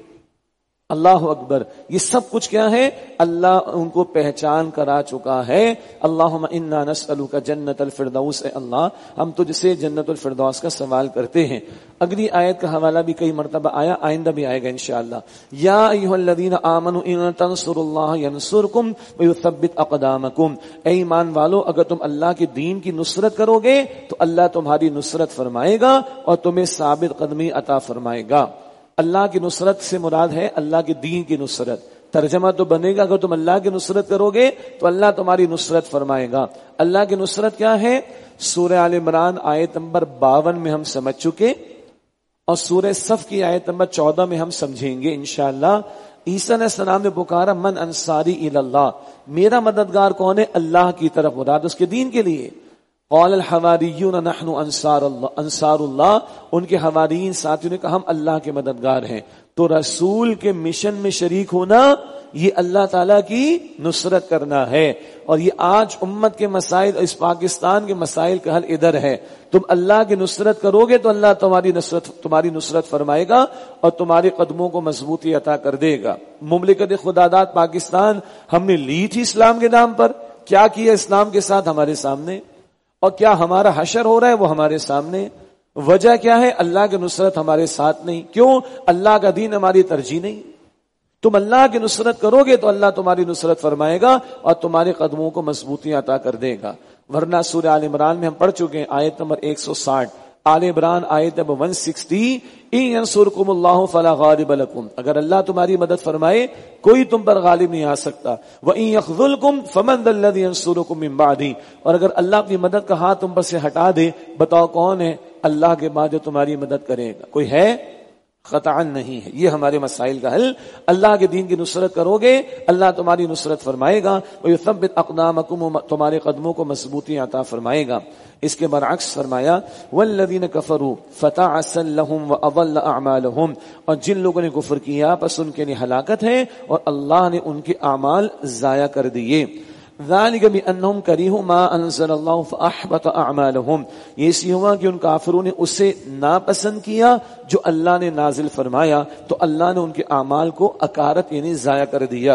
اللہ اکبر. یہ سب کچھ کیا ہے؟ اللہ ان کو پہچان کرا چکا ہے. اللہم انا نسألک جنت الفردوس. اے اللہ ہم تجھ سے جنت الفردوس کا سوال کرتے ہیں. اگلی آیت کا حوالہ بھی کئی مرتبہ آیا، آئندہ بھی آئے گا انشاءاللہ. یا ایھا الذین آمنوا ان تنصروا اللہ ینصرکم ویثبت اقدامکم. اے ایمان والو اگر تم اللہ کے دین کی نصرت کرو گے تو اللہ تمہاری نصرت فرمائے گا اور تمہیں ثابت قدمی عطا فرمائے گا. اللہ کی نصرت سے مراد ہے اللہ کے دین کی نصرت. ترجمہ تو بنے گا اگر تم اللہ کی نصرت کرو گے تو اللہ تمہاری نصرت فرمائے گا. اللہ کی نصرت کیا ہے؟ سورہ آل عمران آیت نمبر باون میں ہم سمجھ چکے، اور سورہ صف کی آیت نمبر چودہ میں ہم سمجھیں گے انشاءاللہ. عیسیٰ علیہ السلام نے پکارا من انصاری الی اللہ، میرا مددگار کون ہے؟ اللہ کی طرف، مراد اس کے دین کے لیے. قال الحواریون نحن انصار اللہ انصار اللہ ان کے حواریین ساتھیوں نے کہا ہم اللہ کے مددگار ہیں. تو رسول کے مشن میں شریک ہونا یہ اللہ تعالیٰ کی نصرت کرنا ہے. اور یہ آج امت کے مسائل، اس پاکستان کے مسائل کا حل ادھر ہے. تم اللہ کی نصرت کرو گے تو اللہ تمہاری نصرت تمہاری نصرت فرمائے گا اور تمہارے قدموں کو مضبوطی عطا کر دے گا. مملکت خداداد پاکستان ہم نے لی تھی اسلام کے نام پر. کیا کیا اسلام کے ساتھ؟ ہمارے سامنے. اور کیا ہمارا حشر ہو رہا ہے؟ وہ ہمارے سامنے. وجہ کیا ہے؟ اللہ کی نصرت ہمارے ساتھ نہیں. کیوں؟ اللہ کا دین ہماری ترجیح نہیں. تم اللہ کی نصرت کرو گے تو اللہ تمہاری نصرت فرمائے گا اور تمہارے قدموں کو مضبوطی عطا کر دے گا. ورنہ سورہ آل عمران میں ہم پڑھ چکے ہیں آیت نمبر ایک سو ساٹھ، آل عمران آیت نمبر ایک سو ساٹھ، ان ینصرکم اللہ فلا غالب لکم. اگر اللہ تمہاری مدد فرمائے کوئی تم پر غالب نہیں آ سکتا. وان یخذلکم فمن ذا الذی ینصرکم من بعدہ. اور اگر اللہ اپنی مدد کا ہاتھ تم پر سے ہٹا دے، بتاؤ کون ہے اللہ کے بعد جو تمہاری مدد کرے گا؟ کوئی ہے؟ قطعا نہیں ہے. یہ ہمارے مسائل کا حل. اللہ کے دین کی نصرت کرو گے اللہ تمہاری نصرت فرمائے گا. وَيُثَبِّتْ أَقْدَامَكُمْ تمہارے قدموں کو مضبوطی عطا فرمائے گا. اس کے برعکس فرمایا وَالَّذِينَ كَفَرُوا فَتَعَسًّا لَهُمْ وَأَضَلَّ أَعْمَالَهُمْ. اور جن لوگوں نے کفر کیا پس ان کے لیے ہلاکت ہے اور اللہ نے ان کے اعمال ضائع کر دیے. ذَلِكَ بِأَنَّهُمْ كَرِهُوا مَا أَنزَلَ اللَّهُ فَأَحْبَطَ أَعْمَالَهُمْ. یہ اسی ہوا کہ ان کافروں نے اسے ناپسند کیا جو اللہ نے نازل فرمایا تو اللہ نے ان کے اعمال کو اکارت یعنی ضائع کر دیا.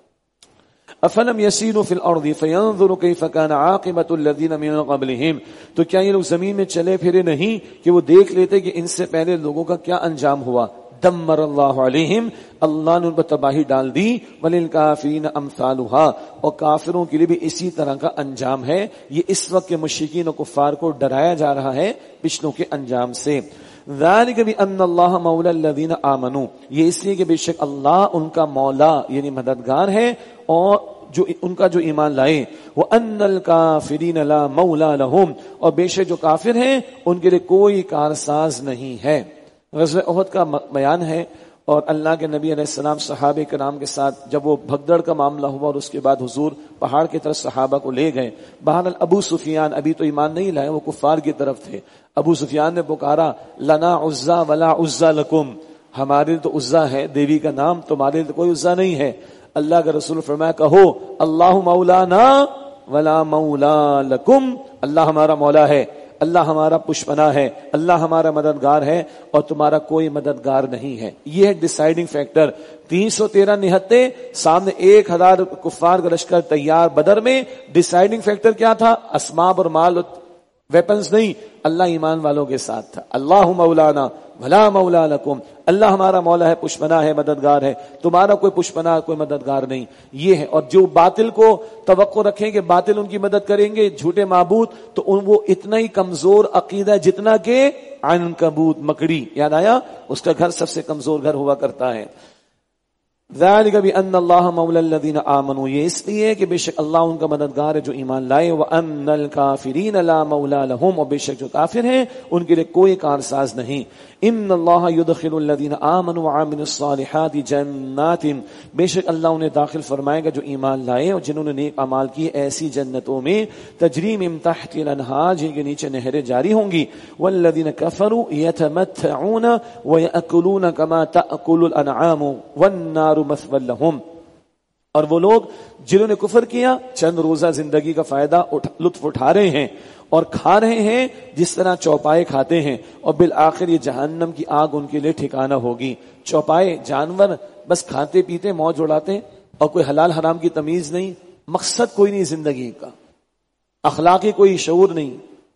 افلم یسیروا فی الارض فینظروا کیف کان عاقبۃ الذین من قبلہم. تو کیا یہ لوگ زمین میں چلے پھرے نہیں کہ وہ دیکھ لیتے کہ ان سے پہلے لوگوں کا کیا انجام ہوا؟ دمر اللہ علیہم، اللہ نے ان پر تباہی ڈال دی. وللکافرین امثالھا، اور کافروں کے لیے بھی اسی طرح کا انجام ہے. یہ اس وقت کے مشرکین و کفار کو ڈرایا جا رہا ہے پچھلوں کے انجام سے. ذالک بان اللہ مولا الذین آمنوا، یہ اس لیے کہ بے شک اللہ ان کا مولا یعنی مددگار ہے اور جو ان کا جو ایمان لائے. وان الکافرین لا مولا لهم، اور بے شک جو کافر ہیں ان کے لیے کوئی کارساز نہیں ہے. غزوہ احد کا بیان ہے اور اللہ کے نبی علیہ السلام صحابہ کرام کے ساتھ جب وہ بھگدڑ کا معاملہ ہوا اور اس کے بعد حضور پہاڑ کی طرف صحابہ کو لے گئے. بہرحال ابو سفیان ابھی تو ایمان نہیں لائے، وہ کفار کی طرف تھے. ابو سفیان نے پکارا لنا عزا ولا عزا لکم، ہمارے تو عزا ہے دیوی کا نام، تمہارے تو کوئی عزا نہیں ہے. اللہ کا رسول فرمایا کہو اللہ مولانا ولا مولا لکم، اللہ ہمارا مولا ہے، اللہ ہمارا پشپنا ہے، اللہ ہمارا مددگار ہے اور تمہارا کوئی مددگار نہیں ہے. یہ ہے ڈیسائیڈنگ فیکٹر. تین سو تیرہ نہتے سامنے ایک ہزار کفار کا لشکر تیار بدر میں. ڈیسائیڈنگ فیکٹر کیا تھا؟ اسباب اور مال ویپنز نہیں، اللہ ایمان والوں کے ساتھ تھا. اللہ مولانا بھلا مولا لکم، اللہ ہمارا مولا ہے، پشپنا ہے، مددگار ہے، تمہارا کوئی پشپنا کوئی مددگار نہیں. یہ ہے. اور جو باطل کو توقع رکھیں کہ باطل ان کی مدد کریں گے، جھوٹے معبود، تو ان وہ اتنا ہی کمزور عقیدہ جتنا کہ عنکبوت مکڑی. یاد آیا؟ اس کا گھر سب سے کمزور گھر ہوا کرتا ہے. ذالک بان اللہ مولی الذین آمنوا، یہ اس لیے کہ بے شک اللہ ان کا مددگار ہے جو ایمان لائے، وان الکافرین لا مولی لهم، اور بے شک جو کافر ہیں ان کے لیے کوئی کارساز نہیں۔ ان اللہ یدخل الذین آمنوا وعملوا الصالحات جنات، بے شک اللہ انہیں داخل فرمائے گا جو ایمان لائے اور جنہوں نے نیک اعمال کیے ایسی جنتوں میں تجری من تحت الانہار، جن کے نیچے نہریں جاری ہوں گی۔ والذین کفروا یتمتعون ویأکلون کما تأکل الانعام والنار مثوی لهم، اور وہ لوگ جنہوں نے کفر کیا چند روزہ زندگی کا فائدہ لطف اٹھا رہے ہیں اور کھا رہے ہیں جس طرح چوپائے کھاتے ہیں، اور بالآخر یہ جہنم کی آگ ان کے لیے ٹھکانہ ہوگی۔ چوپائے جانور بس کھاتے پیتے موج اڑاتے اور کوئی حلال حرام کی تمیز نہیں، مقصد کوئی نہیں زندگی کا، اخلاقی کوئی شعور نہیں۔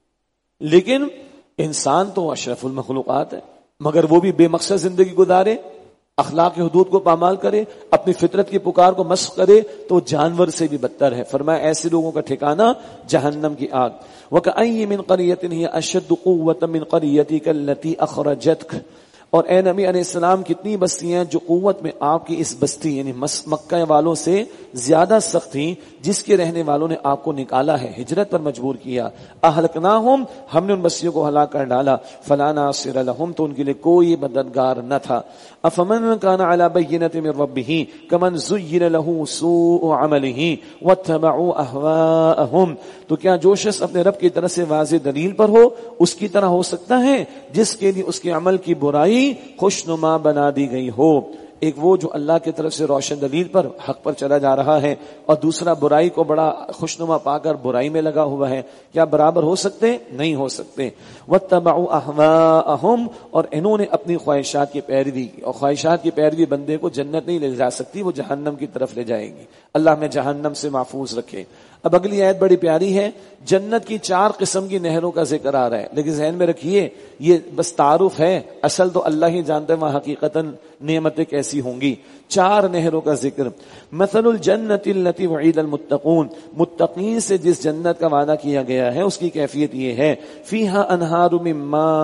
لیکن انسان تو اشرف المخلوقات ہے، مگر وہ بھی بے مقصد زندگی گزارے، اخلاق کی حدود کو پامال کرے، اپنی فطرت کی پکار کو مسخ کرے، تو جانور سے بھی بدتر ہے۔ فرمایا ایسے لوگوں کا ٹھکانہ جہنم کی آگ۔ وَكَأَيٍّ مِّن قَرْيَةٍ هِيَ أَشَدُّ قُوَّةً مِّن قَرْيَتِكَ الَّتِي أَخْرَجَتْكَ، اور اے نبی علیہ السلام کتنی بستیاں جو قوت میں آپ کی اس بستی یعنی مکہ والوں سے زیادہ سخت تھیں جس کے رہنے والوں نے آپ کو نکالا ہے، ہجرت پر مجبور کیا۔ اہلکناہم، ہم نے ان بستیوں کو ہلاک کر ڈالا، فلا ناصر لہم، تو ان کے لیے کوئی مددگار نہ تھا۔ افمن کان علی بینۃ من ربہ کمن زین لہ سوء عملہ واتبعوا اہواءہم، تو کیا جو شخص اپنے رب کی طرف سے واضح دلیل پر ہو اس کی طرح ہو سکتا ہے جس کے لیے اس کے عمل کی برائی خوشنما بنا دی گئی ہو؟ ایک وہ جو اللہ کی طرف سے روشن دلیل پر حق پر چلا جا رہا ہے، اور دوسرا برائی کو بڑا خوشنما پا کر برائی میں لگا ہوا ہے، کیا برابر ہو سکتے؟ نہیں ہو سکتے۔ وَاتَّبَعُوا أَهْوَاءَهُمْ، اور انہوں نے اپنی خواہشات کی پیروی کی، اور خواہشات کی پیروی بندے کو جنت نہیں لے جا سکتی، وہ جہنم کی طرف لے جائے گی۔ اللہ ہمیں جہنم سے محفوظ رکھے۔ اب اگلی آیت بڑی پیاری ہے، جنت کی چار قسم کی نہروں کا ذکر آ رہا ہے، لیکن ذہن میں رکھیے یہ بس تعارف ہے، اصل تو اللہ ہی جانتے ہیں وہاں حقیقتاً نعمتیں کیسی ہوں گی۔ چار نہروں کا ذکر۔ مثل الجنت التي وعید المتقون، متقین سے جس جنت کا وعدہ کیا گیا ہے اس کی کیفیت یہ ہے، فیہا انہار من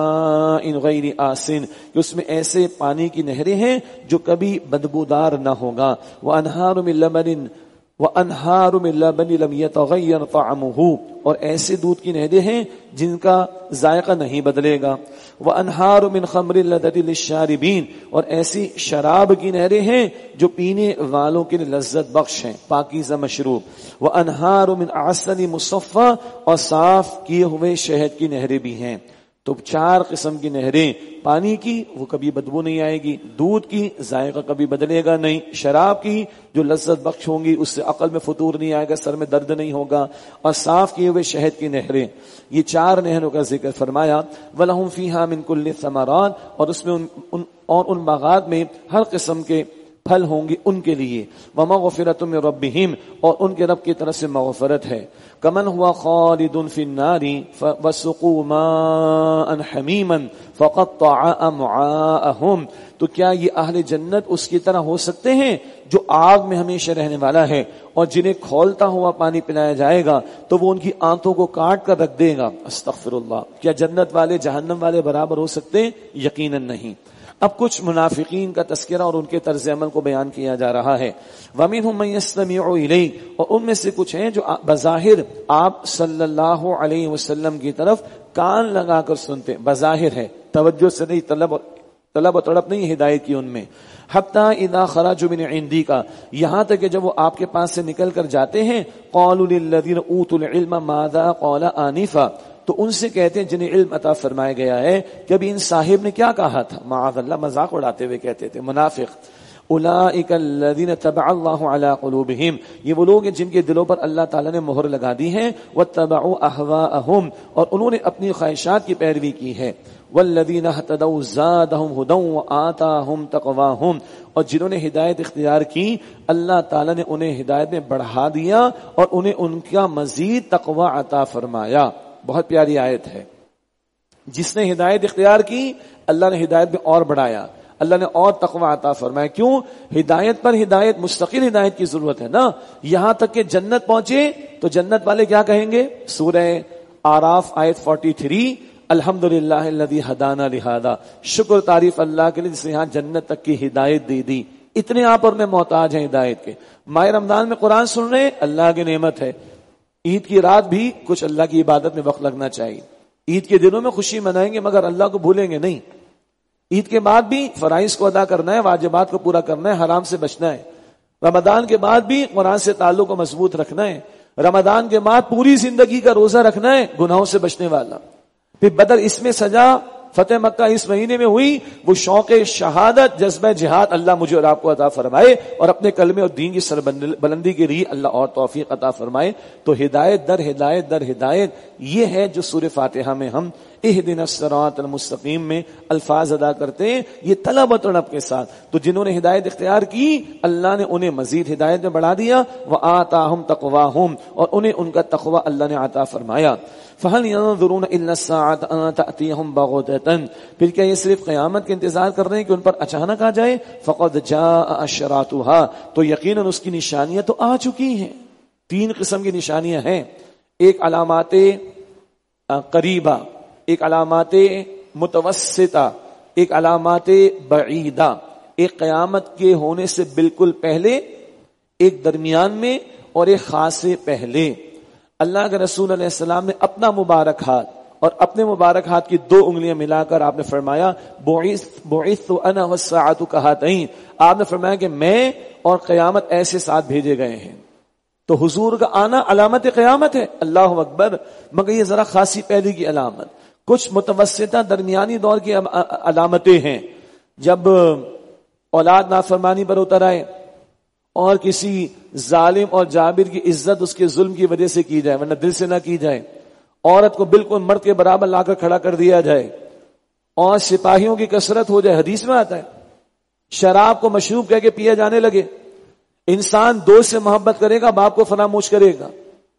ماء غیر آسن، کہ اس میں ایسے پانی کی نہریں ہیں جو کبھی بدبودار نہ ہوگا، وانہار من لبن وَأَنْهَارُ مِن لَبَنٍ لَمْ يَتَغَيَّرْ طَعْمُهُ، اور ایسے دودھ کی نہریں ہیں جن کا ذائقہ نہیں بدلے گا، وَأَنْهَارُ مِنْ خَمْرٍ لَذَّةٍ لِلشَّارِبِينَ، اور ایسی شراب کی نہریں ہیں جو پینے والوں کے لیے لذت بخش ہیں، پاکیزہ مشروب، وَأَنْهَارُ مِنْ عَسَلٍ مُصَفًّى، اور صاف کیے ہوئے شہد کی نہریں بھی ہیں۔ تو چار قسم کی نہریں، پانی کی وہ کبھی بدبو نہیں آئے گی، دودھ کی ذائقہ کبھی بدلے گا نہیں، شراب کی جو لذت بخش ہوں گی اس سے عقل میں فطور نہیں آئے گا، سر میں درد نہیں ہوگا، اور صاف کیے ہوئے شہد کی نہریں۔ یہ چار نہروں کا ذکر فرمایا۔ وَلَهُمْ فِيهَا مِن كُلِّ الثَّمَرَاتِ، اور اس میں ان, ان اور ان باغات میں ہر قسم کے پھل ہوں گے ان کے لیے، وَمَغْفِرَةٌ مِّن رَبِّهِمْ، اور ان کے رب کی طرف سے مغفرت ہے۔ کمن ہوا خالد فی النار وسقوا ماء حمیما فقطع امعاءهم، تو کیا یہ اہل جنت اس کی طرح ہو سکتے ہیں جو آگ میں ہمیشہ رہنے والا ہے اور جنہیں کھولتا ہوا پانی پلایا جائے گا تو وہ ان کی آنتوں کو کاٹ کر رکھ دے گا؟ استغفر اللہ۔ کیا جنت والے جہنم والے برابر ہو سکتے؟ یقیناً نہیں۔ اب کچھ منافقین کا تذکرہ اور ان کے طرز عمل کو بیان کیا جا رہا ہے۔ وَمِنْهُمْ مَن يَسْتَمِعُ إِلَيْكَ، اور ان میں سے کچھ ہیں جو بظاہر آپ صلی اللہ علیہ وسلم کی طرف کان لگا کر سنتے، بظاہر ہے، توجہ سے نہیں، طلب طلب و تڑپ نہیں ہدایت کی ان میں۔ حَتَّى إِذَا خَرَجُوا مِنْ عِنْدِكَ، یہاں تک کہ جب وہ آپ کے پاس سے نکل کر جاتے ہیں، قَالُوا لِلَّذِينَ أُوتُوا الْعِلْمَ مَاذَا قَالَ آنِفًا، تو ان سے کہتے ہیں جنہیں علم عطا فرمایا گیا ہے کہ ابھی ان صاحب نے کیا کہا تھا، معاذ اللہ، مذاق اڑاتے ہوئے کہتے تھے منافق۔ اولئک الذین طبع اللہ علی قلوبہم، یہ وہ لوگ ہیں جن کے دلوں پر اللہ تعالیٰ نے مہر لگا دی ہے، واتبعوا اہواءہم، اور انہوں نے اپنی خواہشات کی پیروی کی ہے، والذین اہتدوا زادہم ھدی وآتاہم تقواہم، اور جنہوں نے ہدایت اختیار کی اللہ تعالیٰ نے انہیں ہدایت میں بڑھا دیا اور انہیں ان کا مزید تقوی عطا فرمایا۔ بہت پیاری آیت ہے۔ جس نے ہدایت اختیار کی اللہ نے ہدایت میں اور بڑھایا، اللہ نے اور تقوی عطا فرمایا۔ کیوں؟ ہدایت پر ہدایت، مستقل ہدایت کی ضرورت ہے نا۔ یہاں تک کہ جنت پہنچے تو جنت والے کیا کہیں گے؟ سورہ آراف آیت تینتالیس، الحمدللہ الذی ہدانا لہذا، شکر تعریف اللہ کے لیے جس نے یہاں جنت تک کی ہدایت دے دی۔ اتنے آپ اور میں محتاج ہیں ہدایت کے. ماہ رمضان میں قرآن سن رہے ہیں، اللہ کی نعمت ہے. عید کی رات بھی کچھ اللہ کی عبادت میں وقت لگنا چاہیے. عید کے دنوں میں خوشی منائیں گے مگر اللہ کو بھولیں گے نہیں. عید کے بعد بھی فرائض کو ادا کرنا ہے، واجبات کو پورا کرنا ہے، حرام سے بچنا ہے. رمضان کے بعد بھی قرآن سے تعلق کو مضبوط رکھنا ہے. رمضان کے بعد پوری زندگی کا روزہ رکھنا ہے، گناہوں سے بچنے والا. پھر بدر اس میں سجا، فتح مکہ اس مہینے میں ہوئی. وہ شوق شہادت، جذبہ جہاد اللہ مجھے اور آپ کو عطا فرمائے، اور اپنے کلمے اور دین کی سربلندی کے لیے اللہ اور توفیق عطا فرمائے. تو ہدایت در ہدایت در ہدایت، یہ ہے جو سورہ فاتحہ میں ہم اہدنا الصراط المستقیم میں الفاظ ادا کرتے ہیں، یہ طلب و طلب کے ساتھ. تو جنہوں نے ہدایت اختیار کی اللہ نے انہیں مزید ہدایت میں بڑھا دیا. وآتاہم تقواہم، اور انہیں ان کا تقوی اللہ نے عطا فرمایا. فَهَلْ يَنظُرُونَ إِلَّا السَّاعَةَ أَن تَأْتِيَهُمْ بَغْتَةً، پھر کیا یہ صرف قیامت کے انتظار کر رہے ہیں کہ ان پر اچانک آ جائے؟ فَقَدْ جَاءَ أَشْرَاطُهَا، تو یقیناً اس کی نشانیاں تو آ چکی ہیں. تین قسم کی نشانیاں ہیں. ایک علامات قریبہ، ایک علامات متوسطہ، ایک علامات بعیدہ. ایک قیامت کے ہونے سے بالکل پہلے، ایک درمیان میں، اور ایک خاص پہلے. اللہ کے رسول علیہ السلام نے اپنا مبارک ہاتھ اور اپنے مبارک ہاتھ کی دو انگلیاں ملا کر آپ نے فرمایا بعثت انا والساعۃ کہاتین، آپ نے فرمایا کہ میں اور قیامت ایسے ساتھ بھیجے گئے ہیں. تو حضور کا آنا علامت قیامت ہے، اللہ اکبر. مگر یہ ذرا خاصی پہلی کی علامت. کچھ متوسطہ درمیانی دور کی علامتیں ہیں. جب اولاد نافرمانی پر اتر آئے اور کسی ظالم اور جابر کی عزت اس کے ظلم کی وجہ سے کی جائے، ورنہ دل سے نہ کی جائے. عورت کو بالکل مرد کے برابر لا کر کھڑا کر دیا جائے، اور سپاہیوں کی کثرت ہو جائے. حدیث میں آتا ہے شراب کو مشروب کہہ کے پیا جانے لگے. انسان دوست سے محبت کرے گا، باپ کو فراموش کرے گا.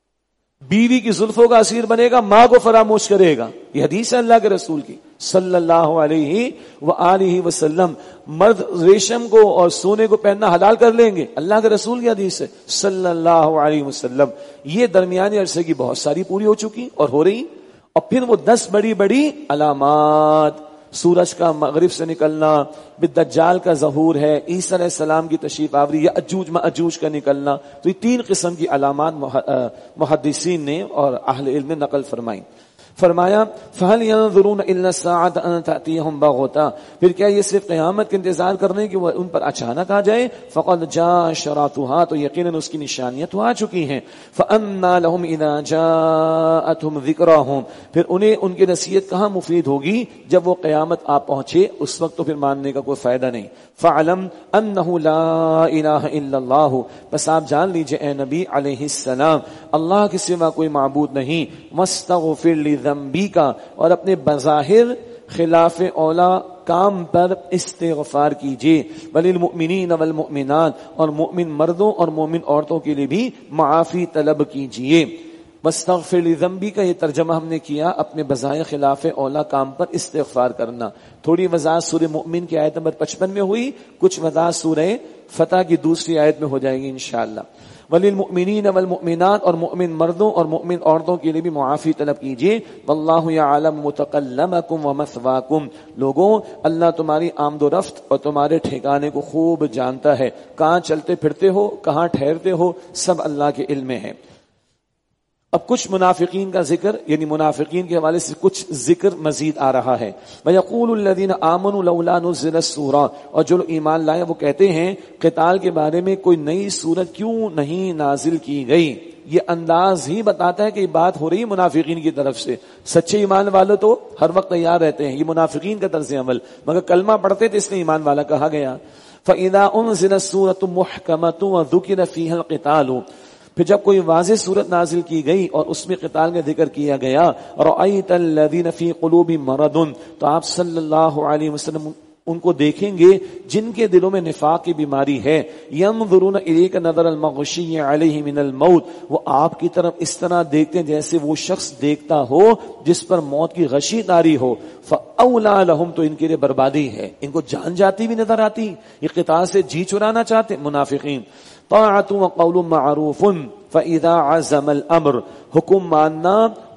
بیوی کی زلفوں کا اسیر بنے گا، ماں کو فراموش کرے گا. یہ حدیث ہے اللہ کے رسول کی صلی اللہ علیہ وآلہ وسلم. مرد ریشم کو اور سونے کو پہننا حلال کر لیں گے، اللہ کے رسول کی حدیث ہے صلی اللہ علیہ وسلم. یہ درمیانی عرصے کی بہت ساری پوری ہو چکی اور ہو رہی. اور پھر وہ دس بڑی بڑی علامات، سورج کا مغرب سے نکلنا، دجال کا ظہور ہے، عیسیٰ علیہ السلام کی تشریف آوری، یا اجوج ماجوج کا نکلنا. تو یہ تین قسم کی علامات محدثین نے اور اہل علم نے نقل فرمائی. فرمایا فَهَلْ يَنظُرُونَ إِلَّا السَّاعَةَ أَن تَأْتِيَهُمْ بَغْتَةً، پھر کیا یہ صرف قیامت کے انتظار کر رہے ہیں کہ وہ ان پر اچانک آ جائے؟ فَقَدْ جَاءَ أَشْرَاطُهَا، تو یقیناً اس کی نشانیاں تو آ چکی ہیں. فَأَنَّىٰ لَهُمْ إِذَا جَاءَتْهُمْ ذِكْرَاهُمْ، پھر انہیں ان کی نصیحت کہاں مفید ہوگی؟ جب وہ قیامت آ پہنچے اس وقت تو پھر ماننے کا کوئی فائدہ نہیں. فَعْلَمْ أَنَّهُ لَا إِلَٰهَ إِلَّا اللَّهُ، بس آپ جان لیجئے اے نبی علیہ السلام اللہ کے سوا کوئی معبود نہیں. وَاسْتَغْفِرْ لِذَنبِكَ، اور اپنے بظاہر خلاف اولا کام پر استغفار کیجیے. وَلِلْمُؤْمِنِينَ وَالْمُؤْمِنَاتِ، اور مومن مردوں اور مومن عورتوں کے لیے بھی معافی طلب کیجیے. وَاسْتَغْفِرْ لِذَنبِكَ، یہ ترجمہ ہم نے کیا اپنے بظاہر خلاف اولا کام پر استغفار کرنا. تھوڑی وضاحت سورہ مؤمن کی آیت نمبر پچپن میں ہوئی، کچھ وضاحت سورہ فتح کی دوسری آیت میں ہو جائے گی انشاءاللہ. وَلِلْمُؤْمِنِينَ وَالْمُؤْمِنَاتِ، اور مؤمن مردوں اور مؤمن عورتوں کے لیے بھی معافی طلب کیجیے. وَاللَّهُ يَعْلَمُ مُتَقَلَّمَكُمْ وَمَثْوَاكُمْ، لوگوں اللہ تمہاری آمد و رفت اور تمہارے ٹھکانے کو خوب جانتا ہے. کہاں چلتے پھرتے ہو، کہاں ٹھہرتے ہو، سب اللہ کے علم میں ہے. اب کچھ منافقین کا ذکر، یعنی منافقین کے حوالے سے کچھ ذکر مزید آ رہا ہے. وَيَقُولُ الَّذِينَ آمَنُوا لَوْلَا نُزِّلَتْ سُورَةٌ، اور جو ایمان لائے وہ کہتے ہیں قتال کے بارے میں کوئی نئی سورت کیوں نہیں نازل کی گئی. یہ انداز ہی بتاتا ہے کہ یہ بات ہو رہی ہے منافقین کی طرف سے. سچے ایمان والے تو ہر وقت تیار رہتے ہیں، یہ منافقین کا طرز عمل، مگر کلمہ پڑھتے تھے اس لیے ایمان والا کہا گیا. فَإِذَا أُنزِلَتْ سُورَةٌ مُحْكَمَةٌ وَذُكِرَ فِيهَا الْقِتَالُ، پھر جب کوئی واضح صورت نازل کی گئی اور اس میں قتال کا ذکر کیا گیا، رَأَيْتَ الَّذِينَ فِي قُلُوبِهِم مَرَضٌ، تو آپ صلی اللہ علیہ وسلم ان کو دیکھیں گے جن کے دلوں میں نفاق کی بیماری ہے. يَنظُرُونَ إِلَيْكَ نَظَرَ الْمَغْشِيِّ عَلَيْهِ مِنَ الْمَوْتِ، وہ آپ کی طرف اس طرح دیکھتے ہیں جیسے وہ شخص دیکھتا ہو جس پر موت کی غشی طاری ہو. فَأَوْلَىٰ لَهُمْ، تو ان کے لیے بربادی ہے، ان کو جان جاتی بھی نظر آتی، یہ قتال سے جی چرانا چاہتے منافقین. طاعۃ وقول معروف فاذا عزم الامر، حکم ماننا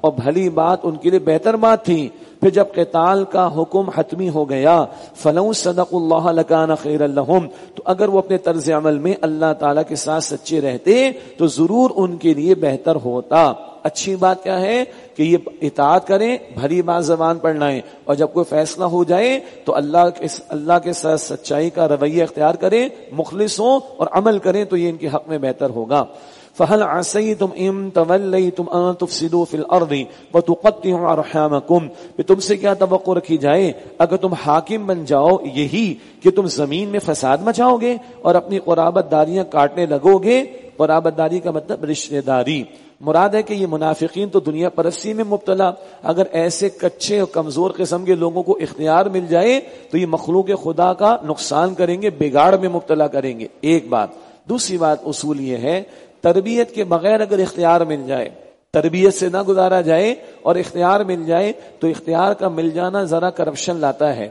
اور بھلی بات ان کے لیے بہتر بات تھی. پھر جب قتال کا حکم حتمی ہو گیا فَلَوْ صَدَقُوا اللَّهَ لَكَانَ خَيْرًا لَهُمْ, تو اگر وہ اپنے طرز عمل میں اللہ تعالیٰ کے ساتھ سچے رہتے تو ضرور ان کے لیے بہتر ہوتا. اچھی بات کیا ہے کہ یہ اطاعت کریں, بھلی بات زبان پر لائیں, اور جب کوئی فیصلہ ہو جائے تو اللہ کے اللہ کے ساتھ سچائی کا رویہ اختیار کریں, مخلص ہوں اور عمل کریں, تو یہ ان کے حق میں بہتر ہوگا. فَهَلْ عَسَيْتُمْ إِن تَوَلَّيْتُمْ أَن تُفْسِدُوا فِي الْأَرْضِ وَتُقَطِّعُوا أَرْحَامَكُمْ, کہ تم سے کیا توقع رکھی جائے اگر تم حاکم بن جاؤ یہی کہ تم زمین میں فساد مچاؤ گے اور اپنی قرابت داریاں کاٹنے لگو گے. قرابت داری کا مطلب رشتہ داری. مراد ہے کہ یہ منافقین تو دنیا پرستی میں مبتلا, اگر ایسے کچے اور کمزور قسم کے لوگوں کو اختیار مل جائے تو یہ مخلوق خدا کا نقصان کریں گے, بگاڑ میں مبتلا کریں گے. ایک بات. دوسری بات اصول یہ ہے تربیت کے بغیر اگر اختیار مل جائے, تربیت سے نہ گزارا جائے اور اختیار مل جائے تو اختیار کا مل جانا ذرا کرپشن لاتا ہے.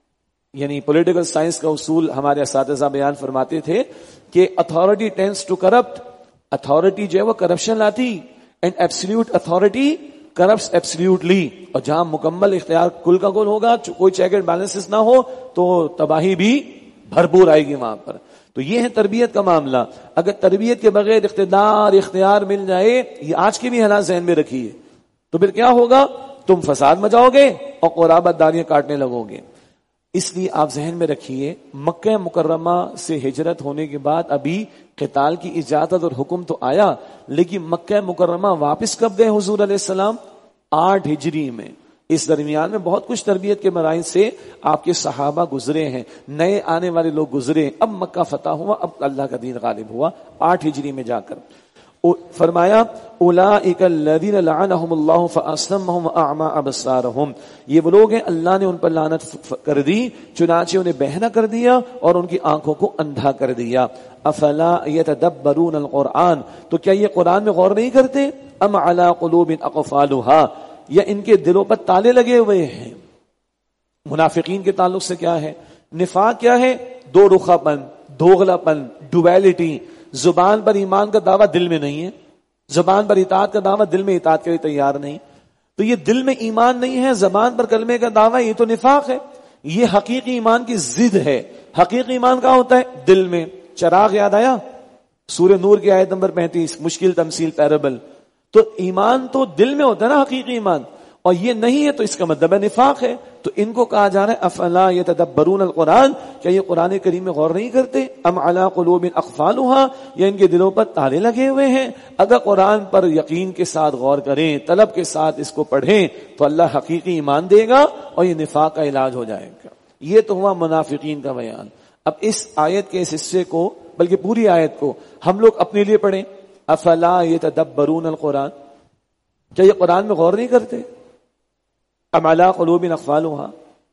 یعنی پولیٹیکل سائنس کا اصول ہمارے اساتذہ بیان فرماتے تھے کہ authority tends to corrupt, authority جو ہے وہ کرپشن لاتی, and absolute authority corrupts absolutely. اور جہاں مکمل اختیار کل کا کل ہوگا, کوئی چیک اینڈ بیلنسز نہ ہو, تو تباہی بھی بھرپور آئے گی وہاں پر. تو یہ ہے تربیت کا معاملہ. اگر تربیت کے بغیر اقتدار اختیار مل جائے, یہ آج کے بھی حالات ذہن میں رکھیے, تو پھر کیا ہوگا, تم فساد مچاؤ گے اور قرابت داریاں کاٹنے لگو گے. اس لیے آپ ذہن میں رکھیے مکہ مکرمہ سے ہجرت ہونے کے بعد ابھی قتال کی اجازت اور حکم تو آیا, لیکن مکہ مکرمہ واپس کب گئے حضور علیہ السلام؟ آٹھ ہجری میں. اس درمیان میں بہت کچھ تربیت کے مراحل سے آپ کے صحابہ گزرے ہیں, نئے آنے والے لوگ گزرے. اب مکہ فتح ہوا, اب اللہ کا دین غالب ہوا آٹھ ہجری میں جا کر. فرمایا اولئک الذین لعنهم اللہ فاصمهم واعمی ابصارهم, یہ وہ لوگ ہیں اللہ نے ان پر لعنت کر دی چنانچہ انہیں بہنا کر دیا اور ان کی آنکھوں کو اندھا کر دیا. افلا یتدبرون القرآن, تو کیا یہ قرآن میں غور نہیں کرتے؟ ام علی قلوب اقفالها, یا ان کے دلوں پر تالے لگے ہوئے ہیں. منافقین کے تعلق سے کیا ہے؟ نفاق کیا ہے؟ دو رخا پن, دوغلا پن, ڈویلٹی. زبان پر ایمان کا دعویٰ دل میں نہیں ہے, زبان پر اطاعت کا دعویٰ دل میں اطاعت کے لیے تیار نہیں. تو یہ دل میں ایمان نہیں ہے, زبان پر کلمے کا دعویٰ, یہ تو نفاق ہے. یہ حقیقی ایمان کی ضد ہے. حقیقی ایمان کہاں ہوتا ہے؟ دل میں. چراغ یاد آیا؟ سورہ نور کی آیت نمبر پینتیس, مشکل تمثیل پیرابل. تو ایمان تو دل میں ہوتا ہے نا, حقیقی ایمان, اور یہ نہیں ہے تو اس کا مطلب ہے نفاق ہے. تو ان کو کہا جا رہا ہے افلا یتدبرون القرآن, کیا یہ قرآن کریم میں غور نہیں کرتے؟ ام علی قلوب اقفالها, یا ان کے دلوں پر تالے لگے ہوئے ہیں. اگر قرآن پر یقین کے ساتھ غور کریں, طلب کے ساتھ اس کو پڑھیں, تو اللہ حقیقی ایمان دے گا اور یہ نفاق کا علاج ہو جائے گا. یہ تو ہوا منافقین کا بیان. اب اس آیت کے اس حصے کو, بلکہ پوری آیت کو ہم لوگ اپنے لیے پڑھیں. افلا یتدبرون القرآن, کیا یہ قرآن میں غور نہیں کرتے؟ ام علی قلوب اقفالها,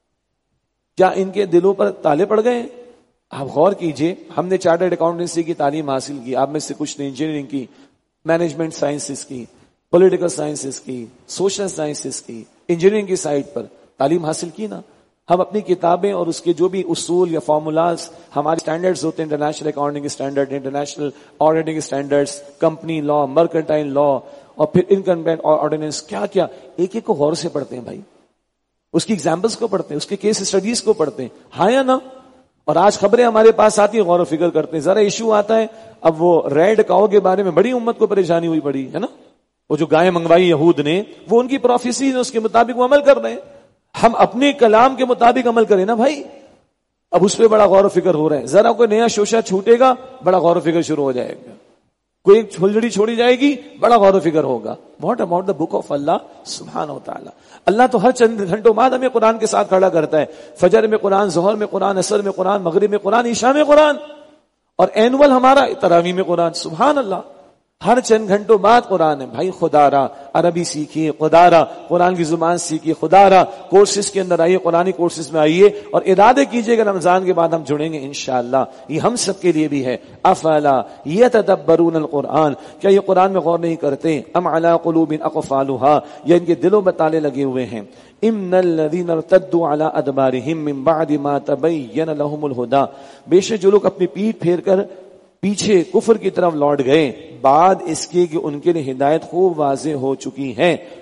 کیا ان کے دلوں پر تالے پڑ گئے؟ آپ غور کیجئے, ہم نے چارٹرڈ اکاؤنٹنسی کی تعلیم حاصل کی, آپ میں سے کچھ نے انجینئرنگ کی, مینجمنٹ سائنسز کی, پولیٹیکل سائنسز کی, سوشل سائنسز کی, انجینئرنگ کی سائٹ پر تعلیم حاصل کی نا. ہم اپنی کتابیں اور اس کے جو بھی اصول یا فارمولاز, ہمارے سٹینڈرڈز ہوتے ہیں, international accounting standard, international auditing standards, company law, mercantile law, اور پھر انکم ٹیکس آرڈیننس, کیا کیا ایک ایک کو غور سے پڑھتے ہیں بھائی. اس کی ایگزامپلس کو پڑھتے ہیں, اس کے کیس اسٹڈیز کو پڑھتے ہیں, ہاں یا نا. اور آج خبریں ہمارے پاس آتی ہیں, غور و فکر کرتے ہیں. ذرا ایشو آتا ہے, اب وہ ریڈ کاؤ کے بارے میں بڑی امت کو پریشانی ہوئی پڑی ہے نا. وہ جو گائے منگوائی یہود نے, وہ ان کی پروفیسیز, اس کے مطابق وہ عمل کر رہے ہیں. ہم اپنے کلام کے مطابق عمل کریں نا بھائی. اب اس پہ بڑا غور و فکر ہو رہا ہے. ذرا کوئی نیا شوشہ چھوٹے گا, بڑا غور و فکر شروع ہو جائے گا. کوئی چھلجڑی چھوڑی جائے گی, بڑا غور و فکر ہوگا. What about the book of اللہ سبحانہ و تعالی. اللہ تو ہر چند گھنٹوں بعد ہمیں قرآن کے ساتھ کھڑا کرتا ہے. فجر میں قرآن, ظہر میں قرآن, عصر میں قرآن, مغرب میں قرآن, عشاء میں قرآن, اور اینول ہمارا تراویح میں قرآن. سبحان اللہ, ہر چند گھنٹوں بعد قرآن ہے بھائی. خدا را عربی سیکھیے, خدا را قرآن کی زبان سیکھیے, خدا را کورسز کے اندر آئیے, قرآنی کورسز میں آئیے, اور ارادے کیجئے کہ رمضان کے بعد ہم جڑیں گے انشاءاللہ. یہ ہم سب کے لیے بھی ہے. افلا یتدبرون القرآن, کیا یہ قرآن میں غور نہیں کرتے؟ ام علی قلوب اقفالها, یا ان کے دلوں میں تالے لگے ہوئے ہیں. ان الذين ارتدوا على ادبارهم من بعد ما تبين لهم الهدى, بے شک جو لوگ اپنی پیٹھ پھیر کر پیچھے کفر کی طرف لوٹ گئے بعد اس کے کہ ان کے لیے ہدایت خوب واضح ہو چکی ہے.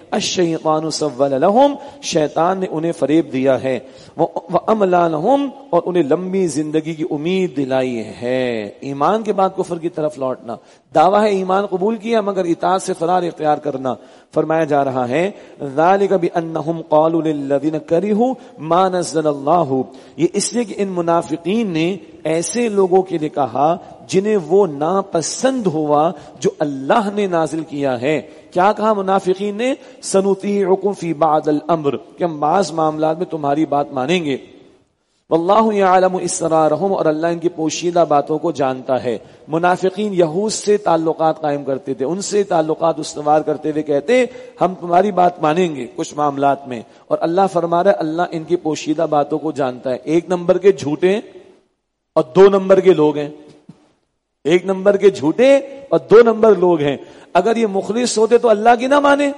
الشیطان سول لہم، شیطان نے انہیں فریب دیا ہے، واملی لہم، اور انہیں لمبی زندگی کی امید دلائی ہے۔ ایمان کے بعد کفر کی طرف لوٹنا، دعویٰ ہے ایمان قبول کیا مگر اطاعت سے فرار اختیار کرنا۔ فرمایا جا رہا ہے ذالک بانہم قالوا للذین کرہوا ما نزل اللہ، یہ اس لیے کہ ان منافقین نے ایسے لوگوں کے لیے کہا جنہیں وہ ناپسند ہوا جو اللہ نے نازل کیا ہے۔ کیا کہا منافقین نے؟ سنطیعکم فی بعض الامر، کہ ہم بعض معاملات میں تمہاری بات مانیں گے۔ واللہ یعلم اسرارہم، اور اللہ ان کی پوشیدہ باتوں کو جانتا ہے۔ منافقین یہود سے تعلقات قائم کرتے تھے، ان سے تعلقات استوار کرتے ہوئے کہتے ہم تمہاری بات مانیں گے کچھ معاملات میں، اور اللہ فرما رہا ہے اللہ ان کی پوشیدہ باتوں کو جانتا ہے۔ ایک نمبر کے جھوٹے اور دو نمبر کے لوگ ہیں، ایک نمبر کے جھوٹے اور دو نمبر لوگ ہیں۔ اگر یہ مخلص ہوتے تو اللہ کی نہ مانے،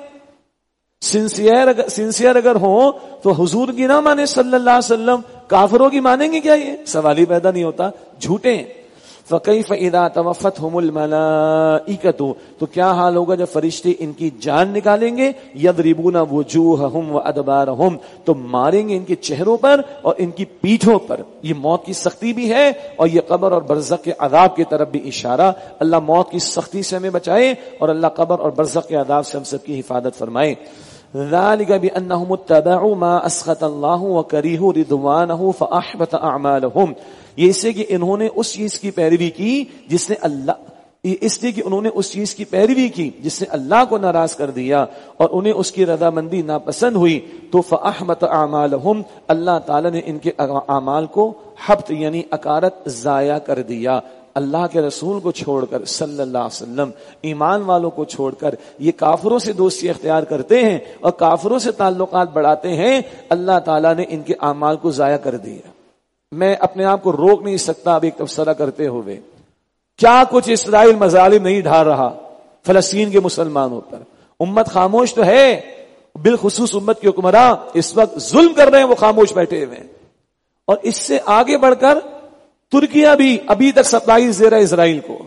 سنسیئر سنسیئر اگر ہوں تو حضور کی نہ مانے صلی اللہ علیہ وسلم، کافروں کی مانیں گے کیا؟ یہ سوال ہی پیدا نہیں ہوتا، جھوٹے ہیں۔ فَكَيْفَ إِذَا تَوَفَّتْهُمُ الْمَلَائِكَةُ، تو کیا حال ہوگا جب فرشتے ان کی جان نکالیں گے، يَضْرِبُونَ وُجُوهَهُمْ وَأَدْبَارَهُمْ، تو ماریں گے ان کے چہروں پر اور ان کی پیٹھوں پر۔ یہ موت کی سختی بھی ہے اور یہ قبر اور برزخ کے عذاب کی طرف بھی اشارہ۔ اللہ موت کی سختی سے ہمیں بچائے اور اللہ قبر اور برزخ کے عذاب سے ہم سب کی حفاظت فرمائے۔ ذَلِكَ بِأَنَّهُمُ اتَّبَعُوا مَا أَسْخَطَ اللَّهُ وَكَرِهُوا رِضْوَانَهُ فَأَحْبَطَ أَعْمَالَهُمْ، یہ اس لیے کہ انہوں نے اس چیز کی پیروی کی جس نے اللہ اس لیے کہ انہوں نے اس چیز کی پیروی کی جس نے اللہ کو ناراض کر دیا اور انہیں اس کی رضامندی ناپسند ہوئی، تو فَأَحْبَطَ أَعْمَالَهُمْ، اللہ تعالی نے ان کے اعمال کو حبط یعنی اکارت ضائع کر دیا۔ اللہ کے رسول کو چھوڑ کر صلی اللہ علیہ وسلم، ایمان والوں کو چھوڑ کر یہ کافروں سے دوستی اختیار کرتے ہیں اور کافروں سے تعلقات بڑھاتے ہیں، اللہ تعالیٰ نے ان کے اعمال کو ضائع کر دیا۔ میں اپنے آپ کو روک نہیں سکتا اب ایک تبصرہ کرتے ہوئے، کیا کچھ اسرائیل مظالم نہیں ڈھا رہا فلسطین کے مسلمانوں پر؟ امت خاموش تو ہے، بالخصوص امت کے حکمراں اس وقت ظلم کر رہے ہیں، وہ خاموش بیٹھے ہوئے ہیں۔ اور اس سے آگے بڑھ کر ترکیہ بھی ابھی تک سپلائیز دے رہا ہے اسرائیل کو،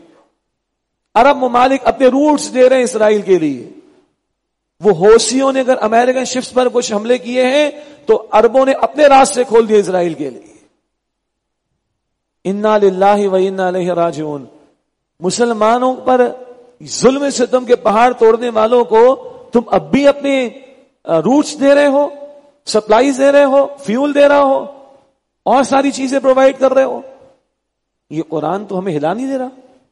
عرب ممالک اپنے روٹس دے رہے ہیں اسرائیل کے لیے۔ وہ حوثیوں نے اگر امریکن شپس پر کچھ حملے کیے ہیں تو عربوں نے اپنے راستے کھول دیے اسرائیل کے لیے۔ انا للہ و انا الیہ راجعون۔ مسلمانوں پر ظلم ستم کے پہاڑ توڑنے والوں کو تم اب بھی اپنے روٹس دے رہے ہو، سپلائیز دے رہے ہو، فیول دے رہا ہو اور ساری چیزیں پرووائڈ کر رہے ہو۔ یہ قرآن تو ہمیں ہلا نہیں دے رہا۔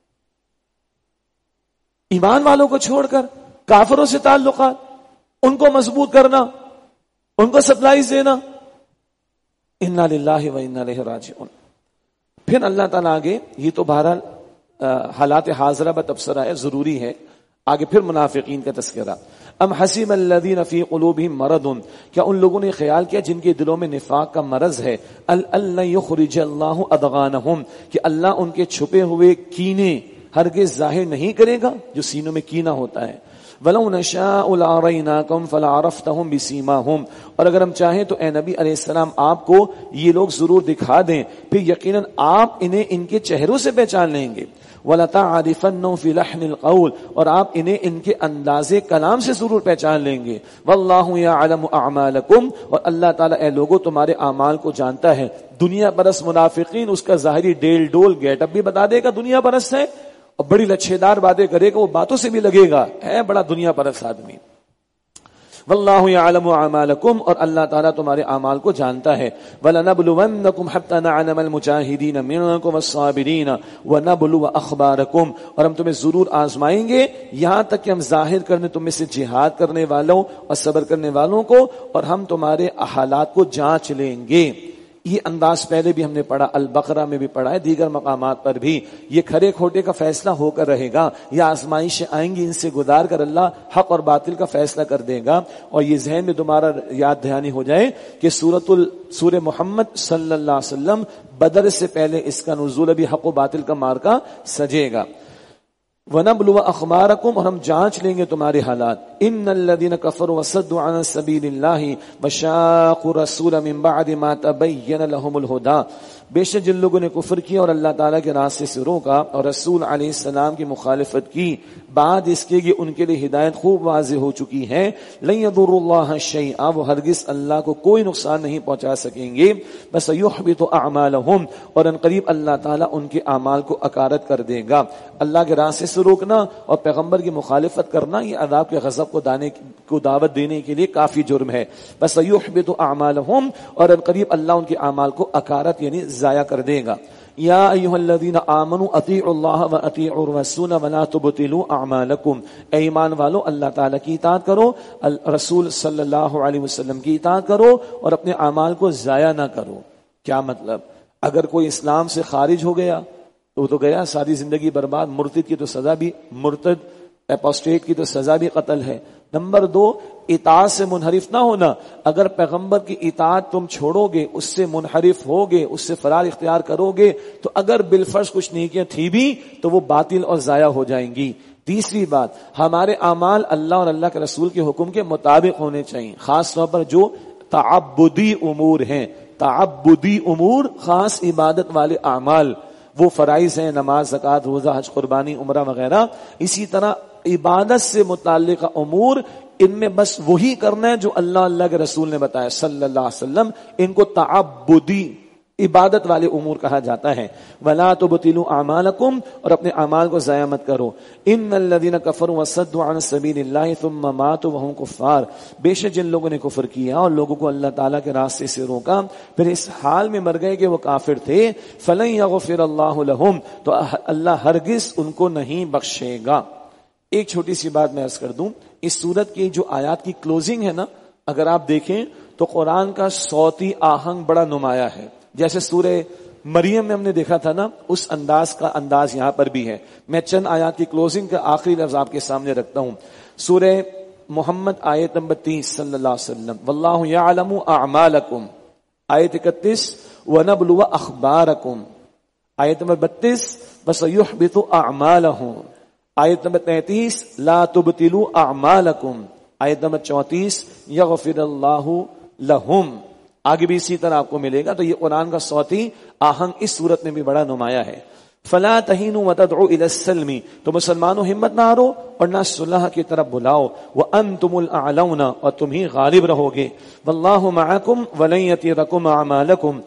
ایمان والوں کو چھوڑ کر کافروں سے تعلقات، ان کو مضبوط کرنا، ان کو سپلائیز دینا۔ انا للہ و انا الیہ راجعون۔ پھر اللہ تعالیٰ آگے، یہ تو بہرحال حالات حاضرہ پر تبصرہ ہے، ضروری ہے، آگے پھر منافقین کا تذکرہ۔ ام حسب الذین فی قلوبہم مرض، کیا ان لوگوں نے خیال کیا جن کے دلوں میں نفاق کا مرض ہے، اللہ یخرج اللہ ادغانہم، کہ اللہ ان کے چھپے ہوئے کینے ہرگز ظاہر نہیں کرے گا، جو سینوں میں کینہ ہوتا ہے۔ وَلَوْ نَشَاءُ لَأَرَيْنَاكُمْ فَلَعَرَفْتَهُمْ بِسِيمَاهُمْ، اور اگر ہم چاہیں تو اے نبی علیہ السلام آپ کو یہ لوگ ضرور دکھا دیں، پھر یقیناً آپ انہیں ان کے چہروں سے پہچان لیں گے۔ وَلَتَعْرِفَنَّهُمْ فِي لَحْنِ الْقَوْلِ، اور آپ انہیں ان کے انداز کلام سے ضرور پہچان لیں گے۔ وَاللَّهُ يَعْلَمُ أَعْمَالَكُمْ، اور اللہ تعالیٰ اے لوگوں تمہارے اعمال کو جانتا ہے۔ دنیا پرست منافقین اس کا ظاہری ڈیل ڈول گیٹ اپ بھی بتا دے گا دنیا پرست ہے، اور بڑی لچھے دار باتیں کرے گا، وہ باتوں سے بھی لگے گا ہے بڑا دنیا پرست آدمی۔ واللہ یعلم اعمالکم، اور اللہ تعالیٰ تمہارے اعمال کو جانتا ہے۔ وَلَنَبْلُوَنَّكُمْ حَتَّى نَعْلَمَ الْمُجَاهِدِينَ مِنْكُمْ وَالصَّابِرِينَ وَنَبْلُوَ أَخْبَارَكُمْ، اور ہم تمہیں ضرور آزمائیں گے یہاں تک کہ ہم ظاہر کرنے تم میں سے جہاد کرنے والوں اور صبر کرنے والوں کو، اور ہم تمہارے حالات کو جانچ لیں گے۔ یہ انداز پہلے بھی ہم نے پڑھا، البقرہ میں بھی پڑھا ہے، دیگر مقامات پر بھی۔ یہ کھرے کھوٹے کا فیصلہ ہو کر رہے گا، یا آزمائشیں آئیں گی، ان سے گزار کر اللہ حق اور باطل کا فیصلہ کر دے گا۔ اور یہ ذہن میں تمہارا یاد دہانی ہو جائے کہ سورۃ ال سورہ محمد صلی اللہ علیہ وسلم بدر سے پہلے اس کا نزول ابھی حق و باطل کا مارکا سجے گا۔ وَنَبْلُوَ أَخْبَارَكُمْ، اور ہم جانچ لیں گے تمہارے حالات. إِنَّ الَّذِينَ كَفَرُوا وَصَدُّوا عَنْ سَبِيلِ اللَّهِ وَشَاقُوا الرَّسُولَ مِنْ بَعْدِ مَا تَبَيَّنَ لَهُمُ الْهُدَىٰ، بے شک جن لوگوں نے کفر کیا اور اللہ تعالیٰ کے راستے سے روکا اور رسول علیہ السلام کی مخالفت کی بعد اس کے کہ ان کے لیے ہدایت خوب واضح ہو چکی ہے، لن يضر اللہ شیئا، وہ ہرگز اللہ کو کوئی نقصان نہیں پہنچا سکیں گے، بس یحبط اعمالہم، اور ان قریب اللہ تعالیٰ ان کے اعمال کو اکارت کر دے گا. اللہ کے راستے سے روکنا اور پیغمبر کی مخالفت کرنا یہ عذاب کے غضب کو دانے کو دعوت دینے کے لیے کافی جرم ہے. بس یحبط اعمالہم، اور ان قریب اللہ ان کے اعمال کو اکارت یعنی ضائع کر دے گا. یا ایھا الذین آمنوا اطیعوا اللہ واطیعوا الرسول ولا تبطلوا اعمالکم، اے ایمان والو اللہ تعالیٰ کی اطاعت کرو، رسول صلی اللہ علیہ وسلم کی اطاعت کرو اور اپنے اعمال کو ضائع نہ کرو. کیا مطلب؟ اگر کوئی اسلام سے خارج ہو گیا تو وہ تو گیا، ساری زندگی برباد. مرتد کی تو سزا بھی مرتد، اپوسٹیٹ کی تو سزا بھی قتل ہے. نمبر دو، اطاعت سے منحرف نہ ہونا. اگر پیغمبر کی اطاعت تم چھوڑو گے، اس سے منحرف ہوگے، اس سے فرار اختیار کرو گے، تو اگر بالفرض کچھ نیکیاں تھی بھی تو وہ باطل اور ضائع ہو جائیں گی. تیسری بات، ہمارے اعمال اللہ اور اللہ کے رسول کے حکم کے مطابق ہونے چاہیے، خاص طور پر جو تعبدی امور ہیں. تعبدی امور، خاص عبادت والے اعمال، وہ فرائض ہیں، نماز، زکوٰۃ، روزہ، حج، قربانی، عمرہ وغیرہ. اسی طرح عبادت سے متعلقہ امور، ان میں بس وہی کرنا ہے جو اللہ اللہ کے رسول نے بتایا صلی اللہ علیہ وسلم. ان کو تعبدی عبادت والے امور کہا جاتا ہے. وَلَا تُبْطِلُوا أَعْمَالَكُمْ، اور اپنے اعمال کو ضائع مت کرو. إِنَّ الَّذِينَ كَفَرُوا وَصَدُّوا عَنْ سَبِيلِ اللَّهِ ثُمَّ مَاتُوا وَهُمْ كُفَّارٌ، بے شک جن لوگوں نے کفر کیا اور لوگوں کو اللہ تعالیٰ کے راستے سے روکا پھر اس حال میں مر گئے کہ وہ کافر تھے، فَلَن يَغْفِرَ اللَّهُ لَهُمْ، تو اللہ ہرگز ان کو نہیں بخشے گا. ایک چھوٹی سی بات میں عرض کر دوں، اس سورت کی جو آیات کی کلوزنگ ہے نا، اگر آپ دیکھیں تو قرآن کا صوتی آہنگ بڑا نمایاں ہے. جیسے سورہ مریم میں ہم نے دیکھا تھا نا، اس انداز کا انداز یہاں پر بھی ہے. میں چند آیات کی کلوزنگ کا آخری لفظ آپ کے سامنے رکھتا ہوں. سورہ محمد آیت نمبر تیس صلی اللہ علیہ وسلم، واللہ یعلم اعمالکم، آیت اکتیس، ونبلو اخبارکم، آیت نمبر بتیس، وسیحبط اعمالہم، آیت نمبر تینتیس، لا تبطلوا اعمالکم، آیت نمبر چونتیس، یغفر اللہ لہم. آگے بھی اسی طرح آپ کو ملے گا. تو یہ قرآن کا صوتی آہنگ اس صورت میں بھی بڑا نمایاں ہے. فلا تہینوا وتدعوا الی السلم، تو مسلمانوں ہمت نہ ہارو اور نہ صلح کی طرف بلاؤ. وانتم الاعلون، اور تم ہی غالب رہو گے. واللہ معکم ولن یترکم اعمالکم،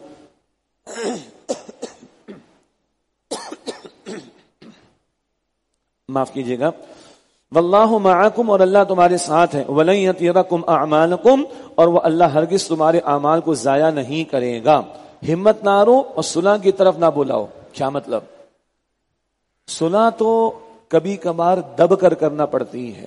معاف کیجیے گا، واللہ معکم، اور اللہ تمہارے ساتھ ہے. ولن یترکم اعمالکم، اور وہ اللہ ہرگز تمہارے اعمال کو ضائع نہیں کرے گا. ہمت نہ ہارو اور صلح کی طرف نہ بلاؤ. کیا مطلب؟ صلح تو کبھی کبھار دب کر کرنا پڑتی ہے،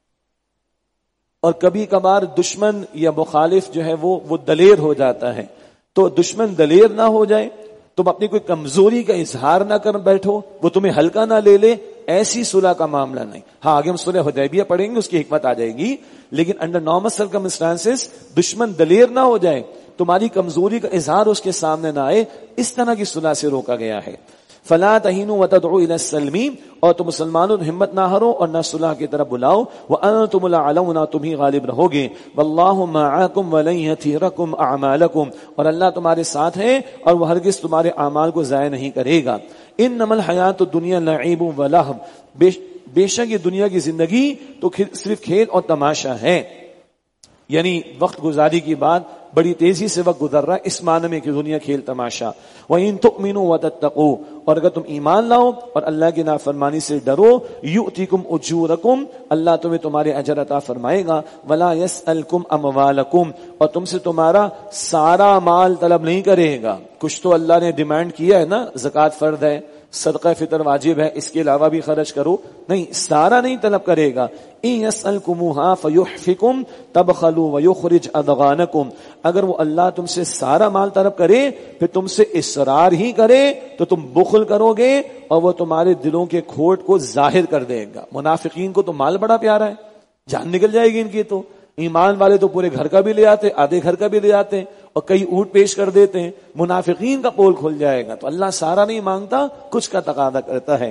اور کبھی کبھار دشمن یا مخالف جو ہے وہ وہ دلیر ہو جاتا ہے. تو دشمن دلیر نہ ہو جائے، تم اپنی کوئی کمزوری کا اظہار نہ کر بیٹھو، وہ تمہیں ہلکا نہ لے لے، ایسی صلح کا معاملہ نہیں. ہاں آگے ہم صلح حدیبیہ پڑھیں گے، اس کی حکمت آ جائے گی. لیکن انڈر نارمل سرکمسٹانسز دشمن دلیر نہ ہو جائے، تمہاری کمزوری کا اظہار اس کے سامنے نہ آئے، اس طرح کی صلح سے روکا گیا ہے. فلا تہینوا وتدعوا الی السلم، اور تم مسلمانوں ہمت نہ ہارو اور نہ صلح کی طرف بلاؤ. وانتم الاعلون، تم ہی غالب رہو گے. واللہ معکم ولن یترکم اعمالکم، اور اللہ تمہارے ساتھ ہے اور وہ ہرگز تمہارے اعمال کو ضائع نہیں کرے گا. انما الحیات الدنیا لعب و لہو، بے شک یہ دنیا کی زندگی تو صرف کھیل اور تماشا ہے. یعنی وقت گزاری کی بات، بڑی تیزی سے وقت گزر رہا ہے، اس معنی میں کہ دنیا کھیل تماشا. وَإِن تُؤْمِنُوا وَتَتَّقُوا، اور اگر تم ایمان لاؤ اور اللہ کی نافرمانی سے ڈرو، یُؤْتِکُمْ أُجُورَکُمْ، اللہ تمہیں تمہارے اجر عطا فرمائے گا. وَلَا يَسْأَلْکُمْ أَمْوَالَکُمْ، اور تم سے تمہارا سارا مال طلب نہیں کرے گا. کچھ تو اللہ نے ڈیمانڈ کیا ہے نا، زکوٰۃ فرض ہے، صدقہ فطر واجب ہے، اس کے علاوہ بھی خرچ کرو، نہیں، سارا نہیں طلب کرے گا. إِن يَسْأَلْكُمُوهَا فَيُحْفِكُمْ تَبْخَلُوا وَيُخْرِجْ أَضْغَانَكُمْ، اگر وہ اللہ تم سے سارا مال طلب کرے پھر تم سے اصرار ہی کرے تو تم بخل کرو گے اور وہ تمہارے دلوں کے کھوٹ کو ظاہر کر دے گا. منافقین کو تو مال بڑا پیارا ہے، جان نکل جائے گی ان کی. تو ایمان والے تو پورے گھر کا بھی لے آتے، آدھے گھر کا بھی لے آتے اور کئی اونٹ پیش کر دیتے ہیں. منافقین کا پول کھل جائے گا. تو اللہ سارا نہیں مانگتا، کچھ کا تقاضا کرتا ہے.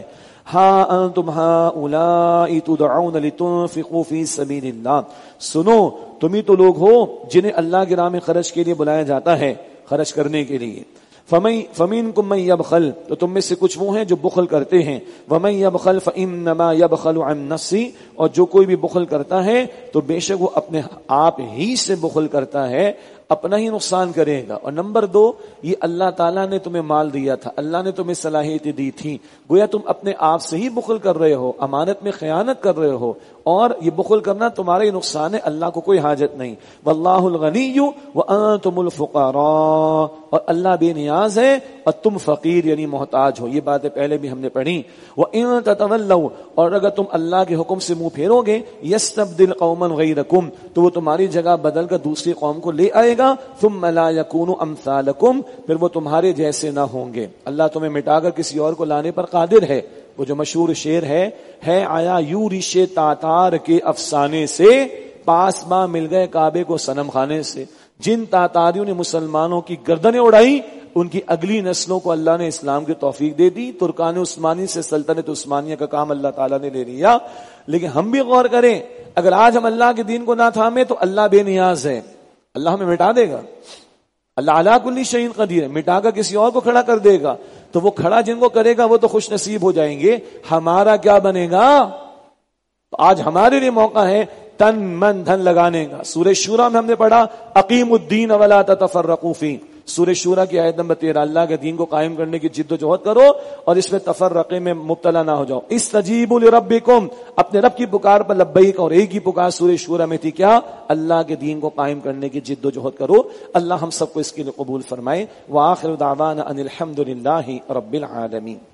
ہاں انتم ہؤلاء تدعون لتنفقوا فی سبیل اللہ، سنو تم ہی تو لوگ ہو جنہیں اللہ کی راہ میں خرچ کے لیے بلایا جاتا ہے، خرچ کرنے کے لیے. فَمِنْكُمْ مَنْ يَبْخَلْ، تو تم میں سے کچھ وہ ہیں جو بخل کرتے ہیں. وَمَنْ يَبْخَلْ فَإِنَّمَا يَبْخَلُ عَنْ نَفْسِهِ، اور جو کوئی بھی بخل کرتا ہے تو بے شک وہ اپنے آپ ہی سے بخل کرتا ہے، اپنا ہی نقصان کرے گا. اور نمبر دو، یہ اللہ تعالیٰ نے تمہیں مال دیا تھا، اللہ نے تمہیں صلاحیتیں دی تھی، گویا تم اپنے آپ سے ہی بخل کر رہے ہو، امانت میں خیانت کر رہے ہو، اور یہ بخل کرنا تمہارا ہی نقصان ہے، اللہ کو کوئی حاجت نہیں. واللہ الغنی وانتم الفقراء، اور اللہ بے نیاز ہے اور تم فقیر یعنی محتاج ہو. یہ باتیں پہلے بھی ہم نے پڑھی. وَإِن تَتَوَلَّوْا، اور اگر تم اللہ کے حکم سے منہ پھیرو گے، يَسْتَبْدِلْ قَوْمًا غَيْرَكُمْ، تو وہ تمہاری جگہ بدل کر دوسری قوم کو لے آئے گا. ثُمَّ لَا يَكُونُوا أَمْثَالَكُمْ، پھر وہ تمہارے جیسے نہ ہوں گے. اللہ تمہیں مٹا کر کسی اور کو لانے پر قادر ہے. وہ جو مشہور شعر ہے ہے آیا یوں رشے تاتار کے افسانے سے، پاس ماں مل گئے کعبے کو صنم خانے سے. جن تاتاریوں نے مسلمانوں کی گردنیں اڑائی، ان کی اگلی نسلوں کو اللہ نے اسلام کی توفیق دے دی. ترکان عثمانی سے سلطنت عثمانیہ کا کام اللہ تعالیٰ نے لے لیا. لیکن ہم بھی غور کریں، اگر آج ہم اللہ کے دین کو نہ تھامے تو اللہ بے نیاز ہے، اللہ ہمیں مٹا دے گا. اللہ علی کل شیء قدیر ہے، مٹا کر کسی اور کو کھڑا کر دے گا. تو وہ کھڑا جن کو کرے گا وہ تو خوش نصیب ہو جائیں گے، ہمارا کیا بنے گا؟ آج ہمارے لیے موقع ہے تن من دھن لگانے کا. سورہ شورى میں ہم نے پڑھا اقیم الدین ولا تتفرقوا فیہ. سورہ شورى کی آیت نمبر تیرہ، اللہ کے دین کو قائم کرنے کی جد و جہد کرو اور اس میں تفرقے میں مبتلا نہ ہو جاؤ. استجیبوا لربکم، اپنے رب کی پکار پر لبیک، اور ایک ہی پکار سورہ شورى میں تھی کیا؟ اللہ کے دین کو قائم کرنے کی جد و جہد کرو. اللہ ہم سب کو اس کے لیے قبول فرمائے. وآخر دعوانا ان الحمد للہ رب العالمین.